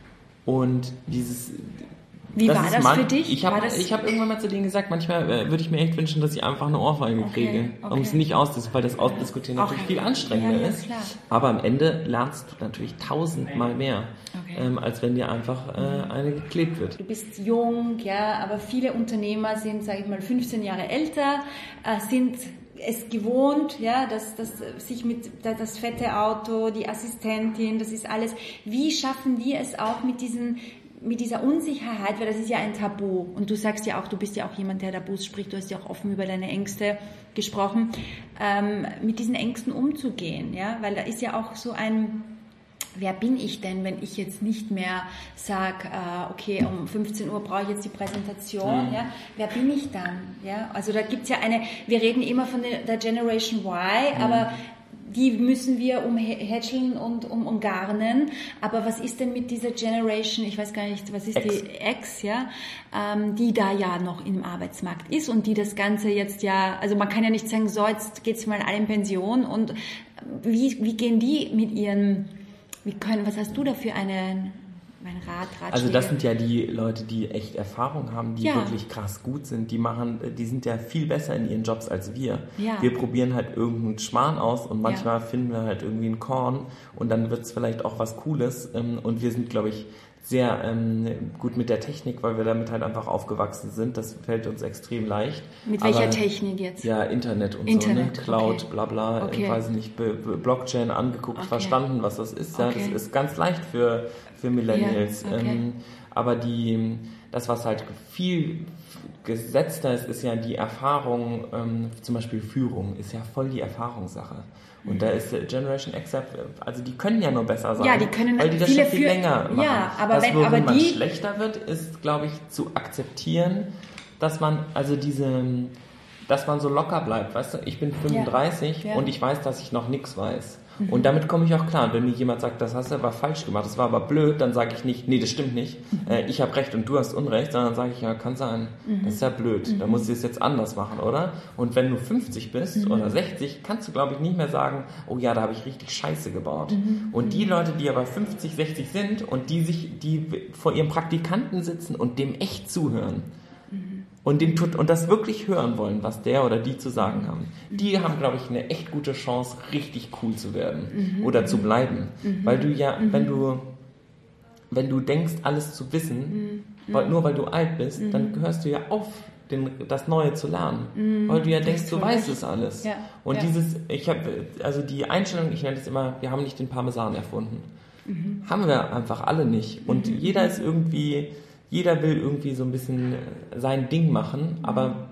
und dieses... Wie das war das man, für dich? Ich habe hab irgendwann mal zu denen gesagt, manchmal äh, würde ich mir echt wünschen, dass ich einfach eine Ohrfeige okay, kriege, okay. um es nicht auszudiskutieren, weil das Ausdiskutieren okay. natürlich viel anstrengender ja, ja, ist. Klar. Aber am Ende lernst du natürlich tausendmal mehr, okay. ähm, als wenn dir einfach äh, eine geklebt wird. Du bist jung, ja, aber viele Unternehmer sind, sage ich mal, fünfzehn Jahre älter, äh, sind es gewohnt, ja, dass, dass sich mit das fette Auto, die Assistentin, das ist alles. Wie schaffen die es auch mit diesen mit dieser Unsicherheit, weil das ist ja ein Tabu. Und du sagst ja auch, du bist ja auch jemand, der Tabus spricht, du hast ja auch offen über deine Ängste gesprochen, ähm, mit diesen Ängsten umzugehen, ja, weil da ist ja auch so ein, wer bin ich denn, wenn ich jetzt nicht mehr sage, äh, okay, um fünfzehn Uhr brauche ich jetzt die Präsentation, mhm. ja, wer bin ich dann, ja, also da gibt's ja eine, wir reden immer von der, der Generation Y, mhm. aber die müssen wir umhätscheln und um, umgarnen. Aber was ist denn mit dieser Generation, ich weiß gar nicht, was ist X. die X, ja, ähm, die da ja noch im Arbeitsmarkt ist und die das Ganze jetzt ja, also man kann ja nicht sagen, so, jetzt geht's mal alle in Pension und wie, wie gehen die mit ihren, wie können, was hast du da für einen, mein Rat, Ratschläge? Also das sind ja die Leute, die echt Erfahrung haben, die ja. wirklich krass gut sind. Die machen, die sind ja viel besser in ihren Jobs als wir. Ja. Wir probieren halt irgendeinen Schmarrn aus und manchmal ja. finden wir halt irgendwie ein Korn und dann wird es vielleicht auch was Cooles. Und wir sind, glaube ich, sehr ähm, gut mit der Technik, weil wir damit halt einfach aufgewachsen sind. Das fällt uns extrem leicht. Mit welcher Aber, Technik jetzt? Ja, Internet und Internet, so, ne? Cloud, okay. bla bla, okay. ich weiß nicht, B- B- Blockchain angeguckt, okay. verstanden, was das ist. Ja, okay. das ist ganz leicht für, für Millennials. Ja, okay. ähm, aber die, das, was halt viel gesetzter ist, ist ja die Erfahrung, ähm, zum Beispiel Führung, ist ja voll die Erfahrungssache. Und mhm. da ist Generation X, also die können ja nur besser sein, ja, die können weil die das viele schon viel für, länger machen. Ja, aber das, wenn worin aber man die schlechter wird, ist, glaube ich, zu akzeptieren, dass man, also diese, dass man so locker bleibt, weißt du, ich bin fünfunddreißig ja. Ja. und ich weiß, dass ich noch nichts weiß. Mhm. Und damit komme ich auch klar. Und wenn mir jemand sagt, das hast du aber falsch gemacht, das war aber blöd, dann sage ich nicht, nee, das stimmt nicht, mhm. äh, ich habe Recht und du hast Unrecht, sondern sage ich, ja, kann sein, mhm. das ist ja blöd, mhm. da musst du es jetzt anders machen, oder? Und wenn du fünfzig bist mhm. oder sechzig, kannst du, glaube ich, nicht mehr sagen, oh ja, da habe ich richtig Scheiße gebaut. Mhm. Und die Leute, die aber fünfzig, sechzig sind und die sich, die vor ihrem Praktikanten sitzen und dem echt zuhören, und, den tut, und das wirklich hören wollen, was der oder die zu sagen haben. Die haben, glaube ich, eine echt gute Chance, richtig cool zu werden mhm. oder zu bleiben. Mhm. Weil du ja, mhm. wenn du wenn du denkst, alles zu wissen, mhm. weil, nur weil du alt bist, mhm. dann hörst du ja auf, den, das Neue zu lernen. Mhm. Weil du ja denkst, du weißt es alles. Ja. Und ja. dieses, ich habe, also die Einstellung, ich nenne das immer, wir haben nicht den Parmesan erfunden. Mhm. Haben wir einfach alle nicht. Und mhm. jeder ist irgendwie... Jeder will irgendwie so ein bisschen sein Ding machen, aber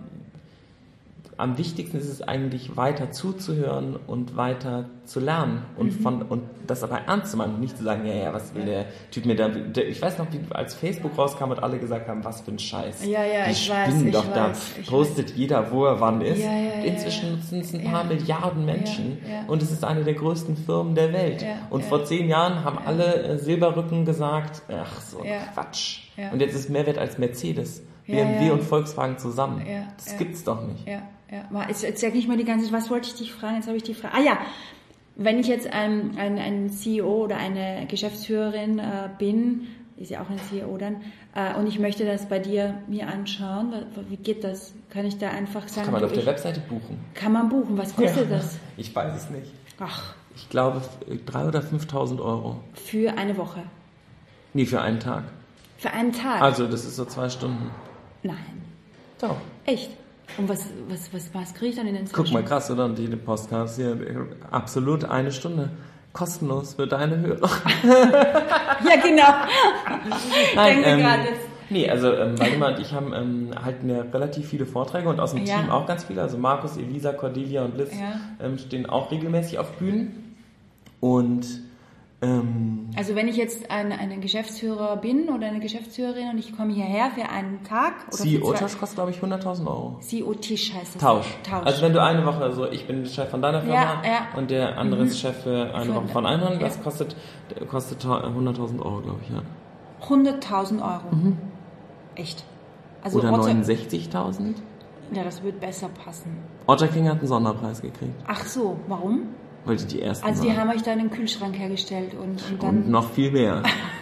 am wichtigsten ist es eigentlich, weiter zuzuhören und weiter zu lernen und von und das aber ernst zu machen und nicht zu sagen, ja, ja, was will der Typ mir da... Der, ich weiß noch, wie als Facebook rauskam und alle gesagt haben, was für ein Scheiß. Ja, ja, Die ich spinnen weiß, doch ich da, weiß, ich postet weiß. jeder, wo er wann ist. Ja, ja, ja, Inzwischen ja. nutzen es ein ja. paar Milliarden Menschen ja, ja. und es ist eine der größten Firmen der Welt. Ja, und ja. vor zehn Jahren haben ja. alle äh, Silberrücken gesagt, ach so ja. Quatsch. Ja. Und jetzt ist mehr wert als Mercedes. B M W ja, ja. und Volkswagen zusammen. Ja, das ja. gibt's doch nicht. Ja, ja. Jetzt, jetzt sag nicht mal die ganze Zeit, was wollte ich dich fragen? Jetzt habe ich die Frage. Ah ja, wenn ich jetzt ein, ein, ein C E O oder eine Geschäftsführerin äh, bin, ist ja auch ein C E O dann, äh, und ich möchte das bei dir mir anschauen, wie geht das? Kann ich da einfach sagen? Kann man du, auf der ich, Webseite buchen. Kann man buchen. Was kostet ja. das? Ich weiß es nicht. Ach. Ich glaube drei oder fünftausend Euro. Für eine Woche? Nee, für einen Tag. Für einen Tag? Also das ist so zwei Stunden. Nein. Doch. Echt? Und was, was, was, was kriege ich dann in den zwei Guck mal, Stunden? krass, oder? Und die Postcards hier, absolut eine Stunde. kostenlos für deine Hörer. Ja, genau. Nein, Denke ähm, gerade jetzt. nee, also ähm, Waldemar und ich haben ähm, halten ja relativ viele Vorträge und aus dem Ja. Team auch ganz viele. Also Markus, Elisa, Cordelia und Liz Ja. ähm, stehen auch regelmäßig auf Bühnen. Und ähm, Also wenn ich jetzt ein, ein Geschäftsführer bin oder eine Geschäftsführerin und ich komme hierher für einen Tag oder C E für zwei- O-Tisch kostet, glaube ich, hunderttausend Euro. C E O-Tisch heißt das. Tausch. Tausch. Also wenn du eine Woche, also ich bin Chef von deiner Firma Ja, ja. und der andere ist Chef für eine Für- Woche von Einhorn, das ja. kostet, kostet hunderttausend Euro, glaube ich, ja. hunderttausend Euro. Echt. Also Oder Otto- neunundsechzigtausend. Ja, das wird besser passen. Otterkring hat einen Sonderpreis gekriegt, Ach so, warum? weil die die ersten Also die waren. haben euch da einen Kühlschrank hergestellt und, und dann... Und noch viel mehr.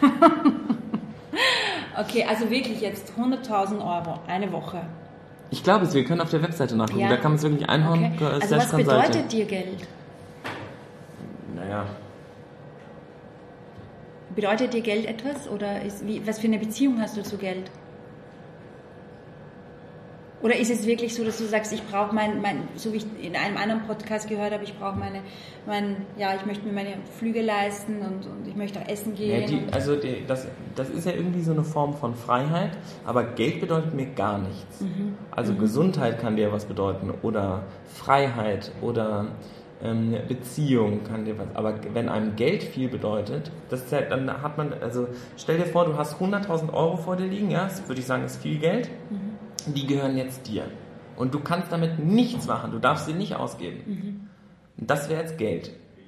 Okay, also wirklich jetzt hunderttausend Euro, eine Woche. Ich glaube es, wir können auf der Webseite nachgucken. Ja. Da kann man es wirklich Einhorn Okay. äh, Also slash was Consulting. bedeutet dir Geld? Naja, Bedeutet dir Geld etwas oder ist, wie, was für eine Beziehung hast du zu Geld? Oder ist es wirklich so, dass du sagst, ich brauche mein, mein, so wie ich in einem anderen Podcast gehört habe, ich brauche meine, mein, ja, ich möchte mir meine Flüge leisten und, und ich möchte auch essen gehen. ja, die, und, also die, das, das ist ja irgendwie so eine Form von Freiheit, aber Geld bedeutet mir gar nichts. Mhm. Also Gesundheit kann dir was bedeuten oder Freiheit oder ähm, Beziehung kann dir was, aber wenn einem Geld viel bedeutet, das ist ja, dann hat man, also stell dir vor, du hast hunderttausend Euro vor dir liegen, ja, das würde ich sagen, ist viel Geld. Mhm. Die gehören jetzt dir. Und du kannst damit nichts machen. Du darfst sie nicht ausgeben. Mhm. Und das wäre jetzt Geld.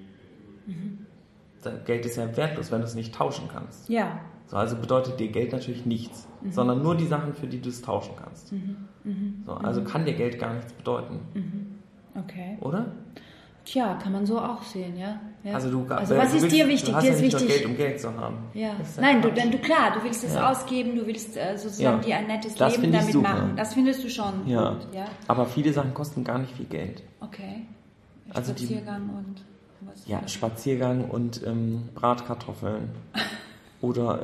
Mhm. Das Geld ist ja wertlos, wenn du es nicht tauschen kannst. ja. So, also bedeutet dir Geld natürlich nichts, Mhm. sondern nur die Sachen, für die du es tauschen kannst. Mhm. Mhm. So, also kann dir Geld gar nichts bedeuten. Mhm. Okay. Oder? Tja, kann man so auch sehen, ja. ja. Also, du, also äh, was du ist willst, dir wichtig? Du hast Dir ja ist nicht wichtig. nur Geld, um Geld zu haben. Ja. Das ist ja Nein, du, Quatsch. denn du klar, du willst es Ja. ausgeben, du willst äh, sozusagen Ja. dir ein nettes Das Leben finde ich damit super. machen. Das findest du schon Ja. gut, ja. Aber viele Sachen kosten gar nicht viel Geld. Okay. Also die- Spaziergang und was? Ja, Spaziergang und ähm, Bratkartoffeln. Oder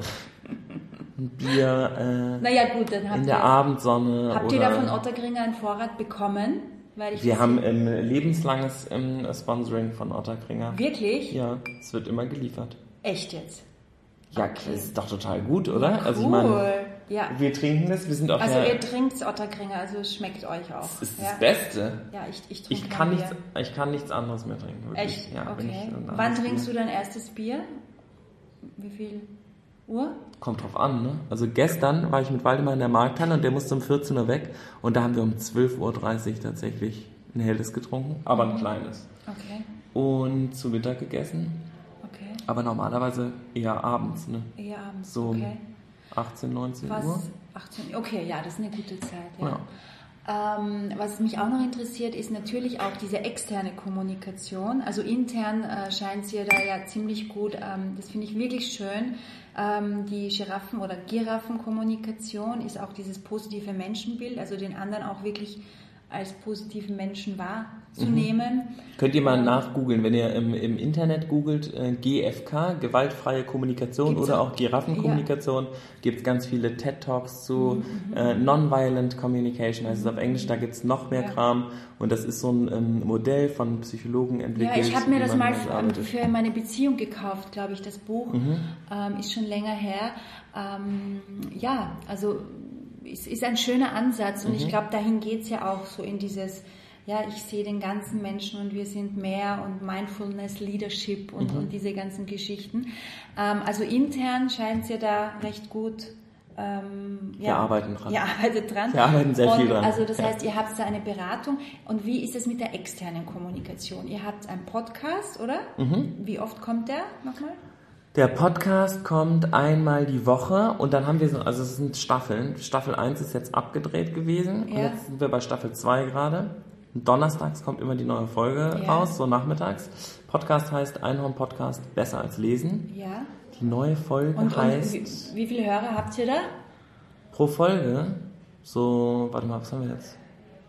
ein Bier äh, Naja gut, dann habt in ihr, der Abendsonne. habt oder ihr da von Otterkringer einen Vorrat bekommen? Weil ich Wir das- haben ähm, lebenslanges ähm, Sponsoring von Otterkringer. Wirklich? Ja, es wird immer geliefert. Echt jetzt? Ja, das ist doch total gut, oder? Cool. Also ich meine, ja. wir trinken das, wir sind auf Also der... ihr trinkt Otterkringer, also es schmeckt euch auch. Das ist ja. das Beste. Ja, ich, ich trinke Ich kann, kein nichts, Bier. ich kann nichts anderes mehr trinken. Wirklich. Echt? Ja, wenn okay. ich ein Wann anderes trinkst Bier- du dein erstes Bier? Wie viel Uhr? Kommt drauf an, ne? Also gestern war ich mit Waldemar in der Markthalle und der musste um vierzehn Uhr weg und da haben wir um zwölf Uhr dreißig tatsächlich ein helles getrunken, aber ein kleines. Okay, Und zu Mittag gegessen, okay. aber normalerweise eher abends, ne? Eher abends, So um okay. achtzehn, neunzehn Was? Uhr. achtzehn, okay, ja, das ist eine gute Zeit, ja. Ja. Ähm, was mich auch noch interessiert, ist natürlich auch diese externe Kommunikation. Also intern äh, scheint sie da ja ziemlich gut, ähm, das finde ich wirklich schön. Ähm, die Giraffen- oder Giraffenkommunikation ist auch dieses positive Menschenbild, also den anderen auch wirklich als positiven Menschen wahrzunehmen. Könnt ihr mal nachgoogeln, wenn ihr im, im Internet googelt, äh, G F K, gewaltfreie Kommunikation Gibt's oder auch- auch Giraffenkommunikation, gibt es ganz viele TED-Talks zu Mhm, äh, Nonviolent Communication, heißt es auf Englisch, da gibt es noch mehr Ja. Kram und das ist so ein ähm, Modell von Psychologen Ja, entwickelt. ich habe mir wie das man mal damit für, arbeitet. für meine Beziehung gekauft, glaube ich, das Buch. Ähm, ist schon länger her. Ähm, ja, also es ist ein schöner Ansatz und ich glaube, dahin geht es ja auch so in dieses, ja, ich sehe den ganzen Menschen und wir sind mehr und Mindfulness, Leadership und, und diese ganzen Geschichten. Ähm, also intern scheint es ja da recht gut. Ähm, Wir arbeiten dran. Ihr arbeitet dran. Wir arbeiten sehr und, viel dran. Also das Ja. heißt, ihr habt da eine Beratung. Und wie ist es mit der externen Kommunikation? Ihr habt einen Podcast, oder? Mhm. Wie oft kommt der nochmal? Der Podcast kommt einmal die Woche und dann haben wir so, also es sind Staffeln. Staffel eins ist jetzt abgedreht gewesen und Ja. jetzt sind wir bei Staffel zwei gerade. Und donnerstags kommt immer die neue Folge Ja. raus, so nachmittags. Podcast heißt Einhorn Podcast besser als lesen. Ja. Die neue Folge Und, und heißt wie, wie viele Hörer habt ihr da? pro Folge so, warte mal, was haben wir jetzt?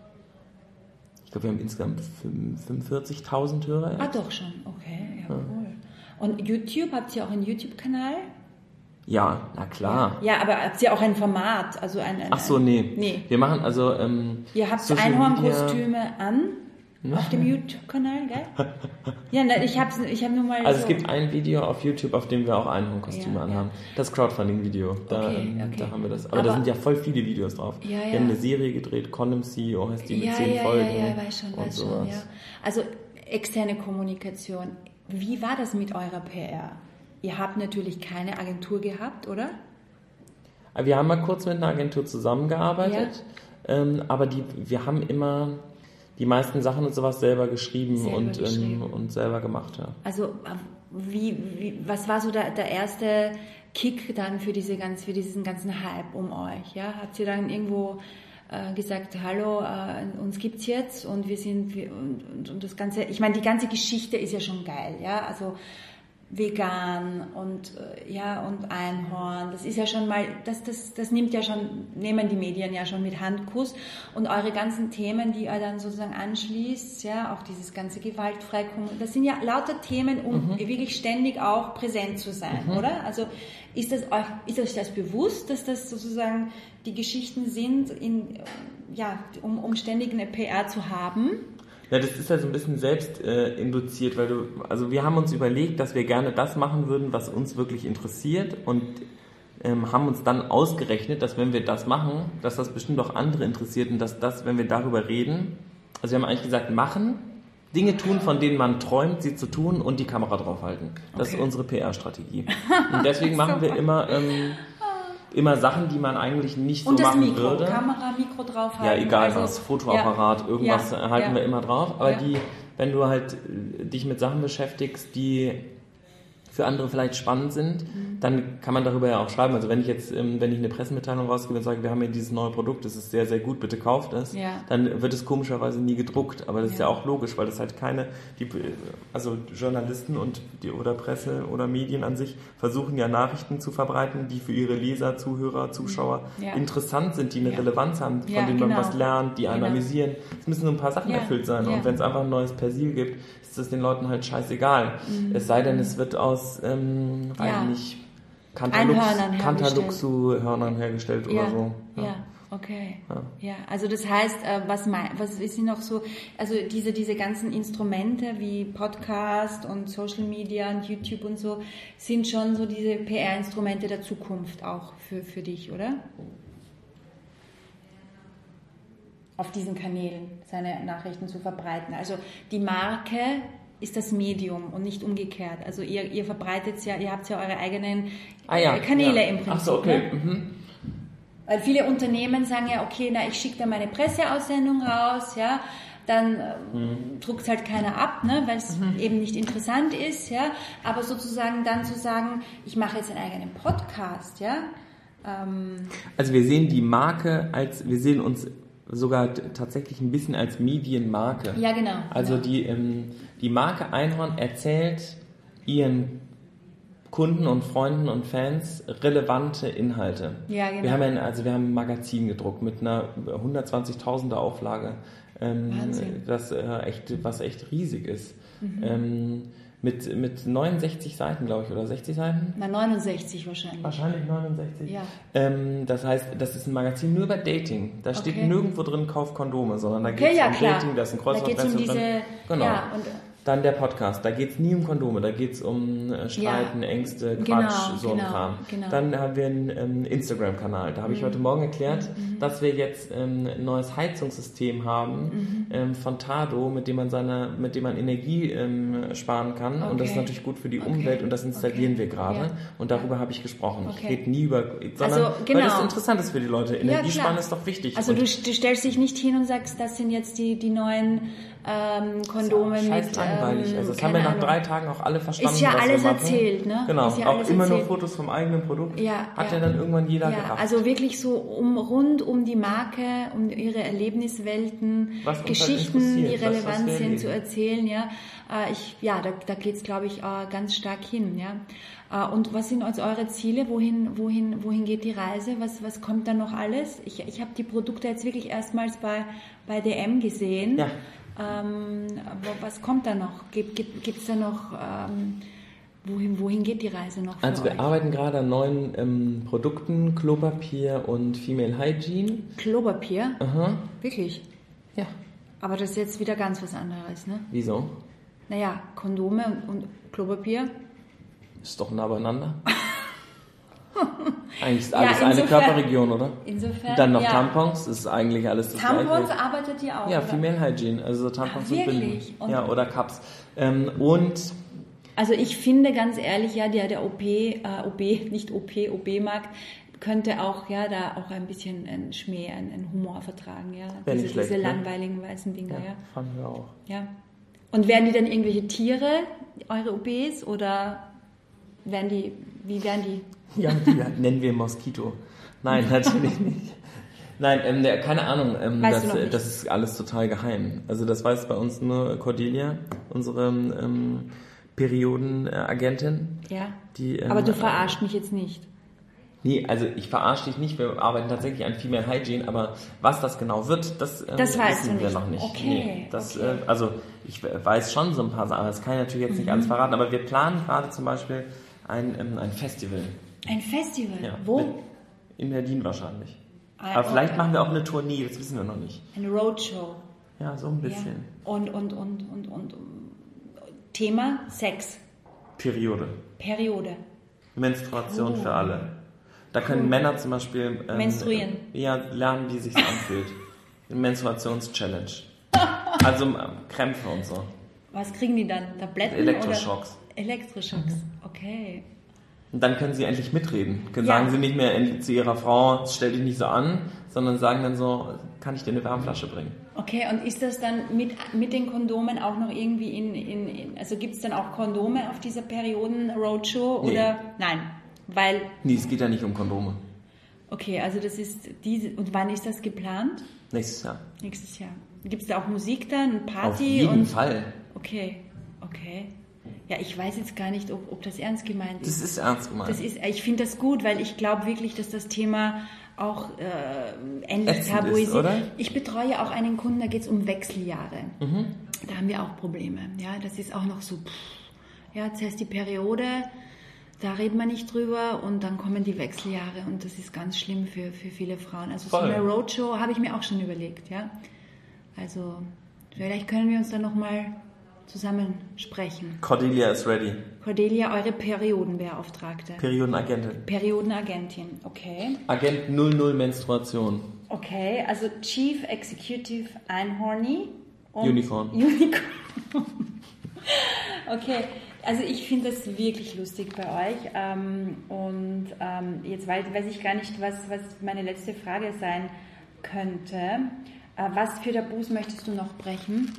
Ich glaube, wir haben insgesamt fünfundvierzigtausend Hörer jetzt. Ah, doch schon. Okay, ja, cool. Und YouTube, habt ihr auch einen YouTube-Kanal? Ja, na klar. Ja, aber habt ihr auch ein Format? Also ein, ein, Ach so, nee. Nee. Wir machen also ähm, Ihr habt Social Einhornkostüme an? Auf dem YouTube-Kanal, gell? Ja, na, ich habe ich hab nur mal Also so... es gibt ein Video auf YouTube, auf dem wir auch Einhornkostüme ja, anhaben. Ja. Das Crowdfunding-Video, da, okay, okay. da haben wir das. Aber, Aber da sind ja voll viele Videos drauf. Ja, ja. Wir haben eine Serie gedreht, Condom C E O heißt die mit ja, zehn ja, Folgen. Ja, ja, weiß schon, weiß sowas. schon, ja. Also externe Kommunikation. Wie war das mit eurer P R? Ihr habt natürlich keine Agentur gehabt, oder? Wir haben mal kurz mit einer Agentur zusammengearbeitet, ja. ähm, aber die, wir haben immer die meisten Sachen und sowas selber geschrieben, selber und, geschrieben. Ähm, und selber gemacht. Ja. Also wie, wie, was war so der, der erste Kick dann für, diese ganz, für diesen ganzen Hype um euch? Ja? Habt ihr dann irgendwo äh, gesagt, hallo, äh, uns gibt's jetzt und wir sind, wir, und, und, und das Ganze, ich meine, die ganze Geschichte ist ja schon geil, ja, also vegan und äh, ja und Einhorn, das ist ja schon mal, das, das, das nimmt ja schon, nehmen die Medien ja schon mit Handkuss, und eure ganzen Themen, die ihr dann sozusagen anschließt, ja, auch dieses ganze gewaltfrei, das sind ja lauter Themen, um mhm. wirklich ständig auch präsent zu sein, mhm. oder? Also ist das euch, ist euch das bewusst, dass das sozusagen die Geschichten sind, in, ja, um, um ständig eine P R zu haben? Ja, das ist ja so ein bisschen selbst äh, induziert, weil du, also wir haben uns überlegt, dass wir gerne das machen würden, was uns wirklich interessiert, und ähm, haben uns dann ausgerechnet, dass wenn wir das machen, dass das bestimmt auch andere interessiert, und dass das, wenn wir darüber reden, also wir haben eigentlich gesagt, machen, Dinge tun, von denen man träumt, sie zu tun, und die Kamera draufhalten. Das okay. ist unsere P R-Strategie. Und deswegen machen wir immer... Ähm, immer Sachen, die man eigentlich nicht so und das machen Mikro, würde. Kamera, Mikro draufhalten. Ja, egal also, was, Fotoapparat, ja, irgendwas ja, halten ja. wir immer drauf. Aber ja. die, wenn du halt dich mit Sachen beschäftigst, die für andere vielleicht spannend sind, mhm. dann kann man darüber ja auch schreiben. Also wenn ich jetzt, wenn ich eine Pressemitteilung rausgebe und sage, wir haben hier dieses neue Produkt, das ist sehr, sehr gut, bitte kauft es, ja. dann wird es komischerweise nie gedruckt. Aber das ja. ist ja auch logisch, weil das halt keine, die, also Journalisten und die, oder Presse oder Medien an sich versuchen ja Nachrichten zu verbreiten, die für ihre Leser, Zuhörer, Zuschauer ja. interessant sind, die eine ja. Relevanz haben, von ja, denen genau. man was lernt, die einen genau. amüsieren. Es müssen nur ein paar Sachen ja. erfüllt sein. Ja. Und wenn es einfach ein neues Persil gibt, ist es den Leuten halt scheißegal. Mhm. Es sei denn, es wird aus, ähm, weiß ja. nicht, Cantaluxu-Hörnern hergestellt ja. oder so. Ja, ja. Okay. Ja. ja, also das heißt, was, mein, was ist noch so, also diese, diese ganzen Instrumente wie Podcast und Social Media und YouTube und so, sind schon so diese P R-Instrumente der Zukunft auch für, für dich, oder? Auf diesen Kanälen seine Nachrichten zu verbreiten. Also die Marke ist das Medium und nicht umgekehrt. Also ihr, ihr verbreitet ja, ihr habt ja eure eigenen ah, ja, Kanäle ja. im Prinzip. Ach so, okay. Ne? Mhm. Weil viele Unternehmen sagen ja, okay, na ich schicke da meine Presseaussendung raus, ja, dann mhm. druckt es halt keiner ab, ne, weil es mhm. eben nicht interessant ist, ja. Aber sozusagen dann zu sagen, ich mache jetzt einen eigenen Podcast, ja. Ähm also wir sehen die Marke als, wir sehen uns sogar t- tatsächlich ein bisschen als Medienmarke. Ja, genau. Also genau. die, ähm, die Marke Einhorn erzählt ihren Kunden und Freunden und Fans relevante Inhalte. Ja, genau. Wir haben ein, also wir haben ein Magazin gedruckt mit einer hundertzwanzigtausender Auflage, ähm, Wahnsinn. das äh, echt, was echt riesig ist. Mhm. Ähm, mit, mit neunundsechzig Seiten, glaube ich, oder sechzig Seiten? Na, neunundsechzig wahrscheinlich. Wahrscheinlich neunundsechzig. Ja. Ähm, das heißt, das ist ein Magazin nur über Dating. Da steht okay. nirgendwo drin, kauf Kondome, sondern da okay, geht es ja, um klar. Dating, da ist ein Kreuzworträtsel da geht's um drin. diese, Genau. Ja, und dann der Podcast, da geht es nie um Kondome, da geht es um äh, Streiten, ja. Ängste, Quatsch, genau, so genau, ein Kram. Genau. Dann haben wir einen ähm, Instagram-Kanal, da habe ich mhm. heute Morgen erklärt, mhm. dass wir jetzt ähm, ein neues Heizungssystem haben mhm. ähm, von Tado, mit dem man seine, mit dem man Energie ähm, sparen kann, okay. und das ist natürlich gut für die okay. Umwelt, und das installieren okay. wir gerade, ja. und darüber habe ich gesprochen. Okay. Ich rede nie über, sondern also, genau. weil das interessant ist für die Leute. Energiesparen ja, ist doch wichtig. Also du, du stellst dich nicht hin und sagst, das sind jetzt die, die neuen ähm, Kondome ja mit... langweilig. Ähm, also das haben wir nach drei Tagen auch alle verstanden. Ist ja was alles wir machen. erzählt, ne? Genau, ist ja auch alles immer erzählt. nur Fotos vom eigenen Produkt. Ja, hat ja. ja dann irgendwann jeder ja, gerafft. Also wirklich so um, rund um die Marke, um ihre Erlebniswelten, was Geschichten, halt die relevant was, was sind, zu erzählen. Ja, äh, ich, ja da, da geht es, glaube ich, äh, ganz stark hin. Ja. Äh, und was sind jetzt eure Ziele? Wohin, wohin, wohin geht die Reise? Was, was kommt da noch alles? Ich, ich habe die Produkte jetzt wirklich erstmals bei, bei D M gesehen. Ja. Ähm, was kommt da noch? Gibt es da noch, ähm, wohin, wohin geht die Reise noch für Also wir euch? arbeiten gerade an neuen ähm, Produkten, Klopapier und Female Hygiene. Klopapier? Aha. Wirklich? Ja. Aber das ist jetzt wieder ganz was anderes, ne? Wieso? Naja, Kondome und, und Klopapier. Ist doch nah beieinander. Eigentlich ist alles ja, eine Körperregion, oder? Insofern, Dann noch ja. Tampons, ist eigentlich alles das Tampons Gleiche. arbeitet ihr auch, Ja, oder? Female Hygiene, also Tampons Ach, und Binden. wirklich? Und ja, oder Cups. Ähm, und... Also ich finde ganz ehrlich, ja, der, der O P, äh, O B, nicht O P, O B-Markt, könnte auch, ja, da auch ein bisschen ein Schmäh, ein, ein Humor vertragen, ja. Wäre Diese, nicht schlecht, diese ne? langweiligen weißen Dinger, ja. Ja, fanden wir auch. Ja. Und werden die dann irgendwelche Tiere, eure O Bs, oder werden die, wie werden die? Ja, die nennen wir Moskito. Nein, natürlich nicht. Nein, ähm, der, keine Ahnung, ähm, Weißt das, du noch nicht? das ist alles total geheim. Also das weiß bei uns nur Cordelia, unsere ähm, Periodenagentin. Ja. Die, ähm, Aber du verarscht mich jetzt nicht. Nee, also ich verarsche dich nicht, wir arbeiten tatsächlich an Female Hygiene, aber was das genau wird, das, ähm, Das weißt wissen du wir nicht. noch nicht. Okay, Nee, das, okay. Äh, also ich weiß schon so ein paar Sachen, aber das kann ich natürlich jetzt nicht alles verraten, aber wir planen gerade zum Beispiel ein, ähm, ein Festival. Ein Festival? Ja, Wo? mit- In Berlin wahrscheinlich. Ah, Aber vielleicht okay. machen wir auch eine Tournee, das wissen wir noch nicht. Eine Roadshow. Ja, so ein bisschen. Ja. Und, und, und, und, und, Thema Sex. Periode. Periode. Menstruation Cool. für alle. Da können Männer zum Beispiel ähm, Menstruieren. äh, ja, lernen, wie sich anfühlt. Eine Menstruations-Challenge. Also ähm, Krämpfe und so. Was kriegen die dann? Tabletten? Elektroschocks. Oder? Elektroschocks, okay. Und dann können sie endlich mitreden. Können Ja. Sagen sie nicht mehr endlich zu ihrer Frau, stell dich nicht so an, sondern sagen dann so, kann ich dir eine Wärmflasche bringen? Okay, und ist das dann mit, mit den Kondomen auch noch irgendwie in, in, in also gibt es dann auch Kondome auf dieser Perioden-Roadshow? Nee. Oder nein? Weil, Nee, es geht ja nicht um Kondome. okay, also das ist diese, und wann ist das geplant? Nächstes Jahr. Nächstes Jahr. Gibt es da auch Musik dann, Party? Auf jeden und, Fall. Okay, okay. Ja, ich weiß jetzt gar nicht, ob, ob das ernst gemeint ist. Das ist ernst gemeint. Das ist, ich finde das gut, weil ich glaube wirklich, dass das Thema auch äh, endlich Ätzend tabuisiert. ist, oder? Ich betreue auch einen Kunden, da geht es um Wechseljahre. Mhm. Da haben wir auch Probleme. Ja, das ist auch noch so, pff, ja, zuerst die Periode, da redet man nicht drüber und dann kommen die Wechseljahre und das ist ganz schlimm für, für viele Frauen. Also Voll. so eine Roadshow habe ich mir auch schon überlegt. Ja, also vielleicht können wir uns dann nochmal zusammen sprechen. Cordelia is ready. Cordelia, eure Periodenbeauftragte. Periodenagentin. Periodenagentin, okay. Agent null null Menstruation. Okay, also Chief Executive Einhorny. und Unicorn. Unicorn. Okay, also ich finde das wirklich lustig bei euch. Ähm, und ähm, jetzt weiß, weiß ich gar nicht, was, was meine letzte Frage sein könnte. Äh, was für Tabus möchtest du noch brechen?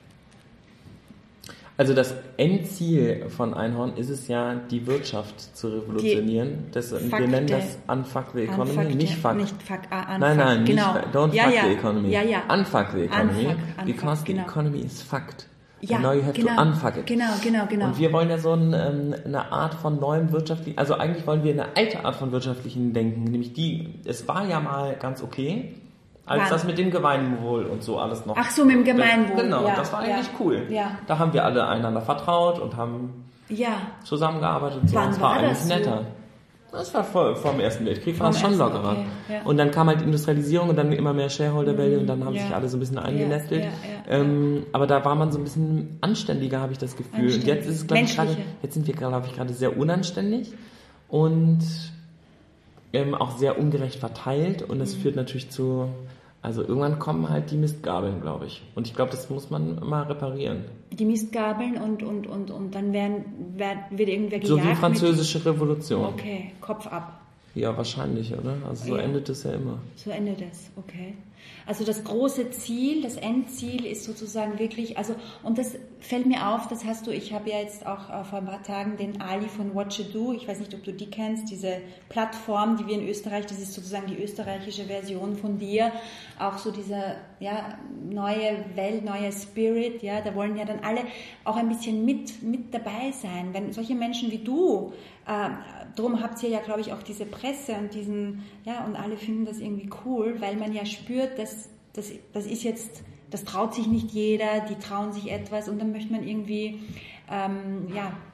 Also das Endziel von Einhorn ist es ja, die Wirtschaft zu revolutionieren. Das, wir Fakte. nennen das Unfuck the Economy, Unfuck, nicht Fuck. Nicht fuck, ah, unfuck. Nein, nein, genau. nicht, don't ja, fuck ja. the economy. Ja, ja. Unfuck the economy, Unfuck, unfuck, because genau. the economy is fucked. Ja, And now you have genau, to unfuck it. genau, genau, genau. Und wir wollen ja so ein, ähm, eine Art von neuem wirtschaftlichen, also eigentlich wollen wir eine alte Art von wirtschaftlichen Denken, nämlich die, es war ja mal ganz okay, als Wann? das mit dem Gemeinwohl und so alles noch. Ach so, mit dem Gemeinwohl. Das, genau, ja, das war ja, eigentlich cool. Ja. Da haben wir alle einander vertraut und haben Ja. zusammengearbeitet und so. Wann das war, war eigentlich das so? netter. Das war vor, vor dem Ersten Weltkrieg, war Vor das dem schon Ersten, lockerer. okay, ja. Und dann kam halt die Industrialisierung und dann immer mehr Shareholder-Welle und dann haben ja. sich alle so ein bisschen eingenestelt. Ja, ja, ja, ähm, aber da war man so ein bisschen anständiger, habe ich das Gefühl. Und jetzt ist es, glaube ich, gerade, Menschlicher. jetzt sind wir, glaube ich, gerade sehr unanständig und ähm, auch sehr ungerecht verteilt und das Mhm. führt natürlich zu, also irgendwann kommen halt die Mistgabeln, glaube ich. Und ich glaube, das muss man mal reparieren. Die Mistgabeln und, und, und, und dann werden, wird, wird irgendwer gejagt. So wie mit- französische Revolution. Okay, Kopf ab. Ja, wahrscheinlich, oder? Also so Ja. endet es ja immer. So endet es, okay. Also das große Ziel, das Endziel ist sozusagen wirklich, also und das fällt mir auf, das hast du, ich habe ja jetzt auch äh, vor ein paar Tagen den Ali von What You Do, ich weiß nicht, ob du die kennst, diese Plattform, die wir in Österreich, das ist sozusagen die österreichische Version von dir, auch so diese ja, neue Welt, neue Spirit, ja, da wollen ja dann alle auch ein bisschen mit, mit dabei sein, wenn solche Menschen wie du, äh, darum habt ihr ja, glaube ich, auch diese Presse und diesen, ja, und alle finden das irgendwie cool, weil man ja spürt, dass das, das ist jetzt, das traut sich nicht jeder, die trauen sich etwas und dann möchte man irgendwie, ähm, ja,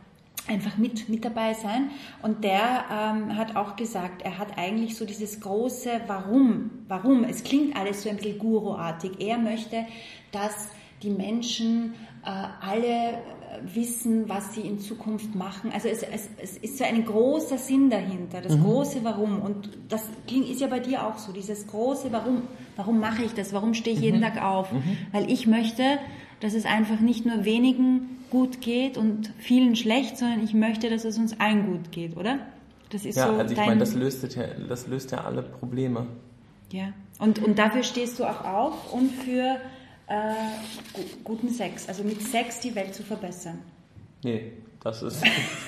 einfach mit, mit dabei sein. Und der ähm, hat auch gesagt, er hat eigentlich so dieses große Warum. Warum? Es klingt alles so ein bisschen Guru-artig. Er möchte, dass die Menschen äh, alle wissen, was sie in Zukunft machen. Also es, es, es ist so ein großer Sinn dahinter, das mhm. große Warum. Und das klingt, ist ja bei dir auch so, dieses große Warum. Warum mache ich das? Warum stehe ich jeden mhm. Tag auf? Mhm. Weil ich möchte, dass es einfach nicht nur wenigen gut geht und vielen schlecht, sondern ich möchte, dass es uns allen gut geht, oder? Das ist ja, so also ich dein... meine, das löst ja, das löst ja alle Probleme. Ja, und, und dafür stehst du auch auf und für äh, gu- guten Sex, also mit Sex die Welt zu verbessern. Nee, das ist...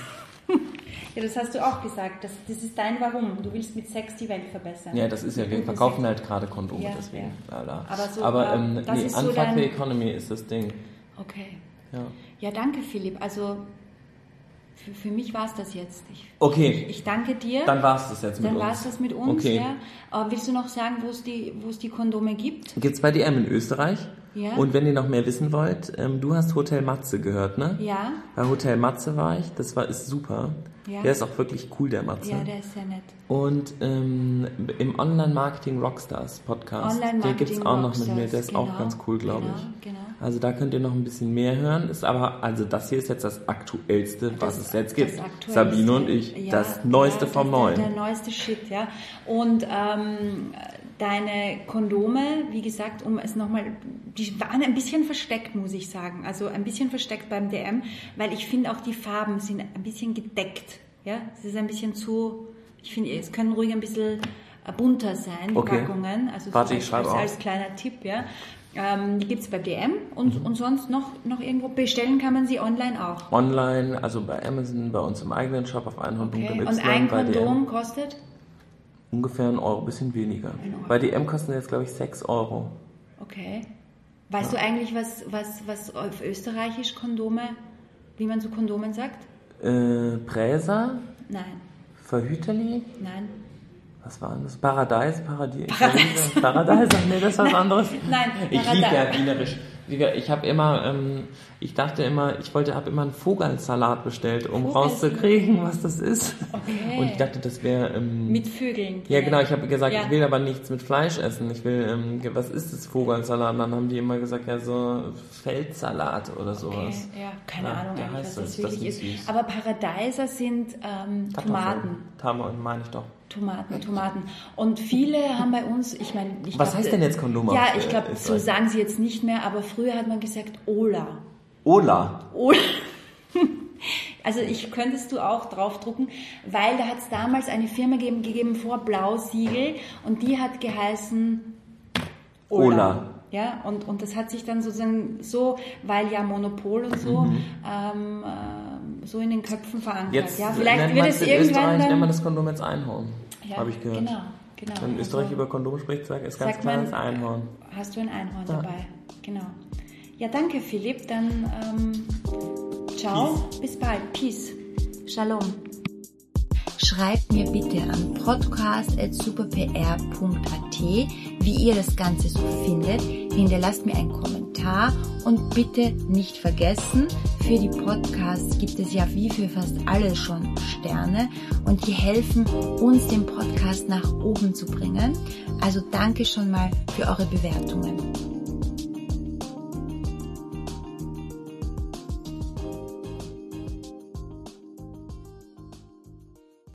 Ja, das hast du auch gesagt, das, das ist dein Warum, du willst mit Sex die Welt verbessern. Ja, das ist ja, wir verkaufen halt gerade Kondome, ja, deswegen. Ja. Bla, bla. Aber, so, Aber ähm, das nee, ist Unfuck so dein... the Economy ist das Ding. Okay. Ja, ja danke Philipp, also für, für mich war es das jetzt. Ich, okay. Ich, ich danke dir. Dann war es das jetzt mit Dann uns. Dann war es das mit uns, okay. ja. Aber willst du noch sagen, wo es die, wo es die Kondome gibt? Gibt's bei D M in Österreich. Ja. Und wenn ihr noch mehr wissen wollt, ähm, du hast Hotel Matze gehört, ne? Ja. Bei Hotel Matze war ich, das war ist super. Ja. Der ist auch wirklich cool, der Matze. Ja, der ist sehr nett. Und ähm, im Online-Marketing Rockstars Podcast, Online-Marketing der gibt's auch Rockstars, noch mit mir, der ist genau, auch ganz cool, glaube genau, ich. Genau. Also da könnt ihr noch ein bisschen mehr hören. Ist aber, also das hier ist jetzt das Aktuellste, was das, es jetzt gibt. Aktuellste. Sabine und ich, ja, das Neueste ja, vom der, Neuen. Der, der neueste Shit, ja. Und ähm, deine Kondome, wie gesagt, um es nochmal, die waren ein bisschen versteckt, muss ich sagen. Also ein bisschen versteckt beim D M, weil ich finde auch die Farben sind ein bisschen gedeckt. Ja, es ist ein bisschen zu, ich finde, es können ruhig ein bisschen bunter sein, die okay. Packungen. Also Warte, ich schreibe als, auf. als kleiner Tipp, ja. Ähm, die gibt es bei D M und, mhm. und sonst noch, noch irgendwo bestellen kann man sie online auch. Online, also bei Amazon, bei uns im eigenen Shop auf einhorn punkt y. Okay. Und ein Kondom kostet? Ungefähr ein Euro, bisschen weniger. Bei D M kosten jetzt, glaube ich, sechs Euro. Okay. Weißt ja. du eigentlich, was, was, was auf Österreichisch Kondome, wie man zu Kondomen sagt? Äh, Präser? Nein. Verhüterli? Nein. Was war denn das? Paradies? Paradies? Paradies? Paradies? Nee, das ist was anderes. Nein, ich liebe ja Wienerisch. Ich habe immer, ähm, ich dachte immer, ich wollte, habe immer einen Vogelsalat bestellt, um Vogelsalat. rauszukriegen, was das ist. Okay. Und ich dachte, das wäre... Ähm, mit Vögeln. Ja, genau. Ich habe gesagt, ja. ich will aber nichts mit Fleisch essen. Ich will, ähm, was ist das Vogelsalat? Und dann haben die immer gesagt, ja, so Feldsalat oder sowas. Okay. Ja, keine ja, Ahnung, eigentlich, was das, das wirklich ist. ist. Aber Paradeiser sind ähm, Tomaten. Tomaten, meine ich doch. Tomaten, Tomaten. Und viele haben bei uns, ich meine... Ich Was glaub, heißt denn jetzt Kondom? Ja, ich glaube, so sagen sie jetzt nicht mehr, aber früher hat man gesagt Ola. Ola? Ola. Also ich könntest du auch draufdrucken, weil da hat es damals eine Firma gegeben, gegeben vor Blausiegel und die hat geheißen Ola. Ola. Ja, und, und das hat sich dann sozusagen so, weil ja Monopol und so, mhm. ähm, äh, so in den Köpfen verankert. Jetzt ja, vielleicht wird es in irgendwann Österreich dann... nennt man das Kondom jetzt Einhorn, ja, habe ich gehört. Genau, genau. Wenn also, Österreich über Kondom spricht, sagt ist ganz klar das Einhorn. Hast du ein Einhorn ja. dabei, genau. Ja, danke Philipp, dann ähm, ciao, Peace. Bis bald, Peace, Shalom. Schreibt mir bitte an podcast at superpr punkt a t, wie ihr das Ganze so findet. Hinterlasst mir einen Kommentar und bitte nicht vergessen, für die Podcasts gibt es ja wie für fast alle schon Sterne und die helfen uns, den Podcast nach oben zu bringen. Also danke schon mal für eure Bewertungen.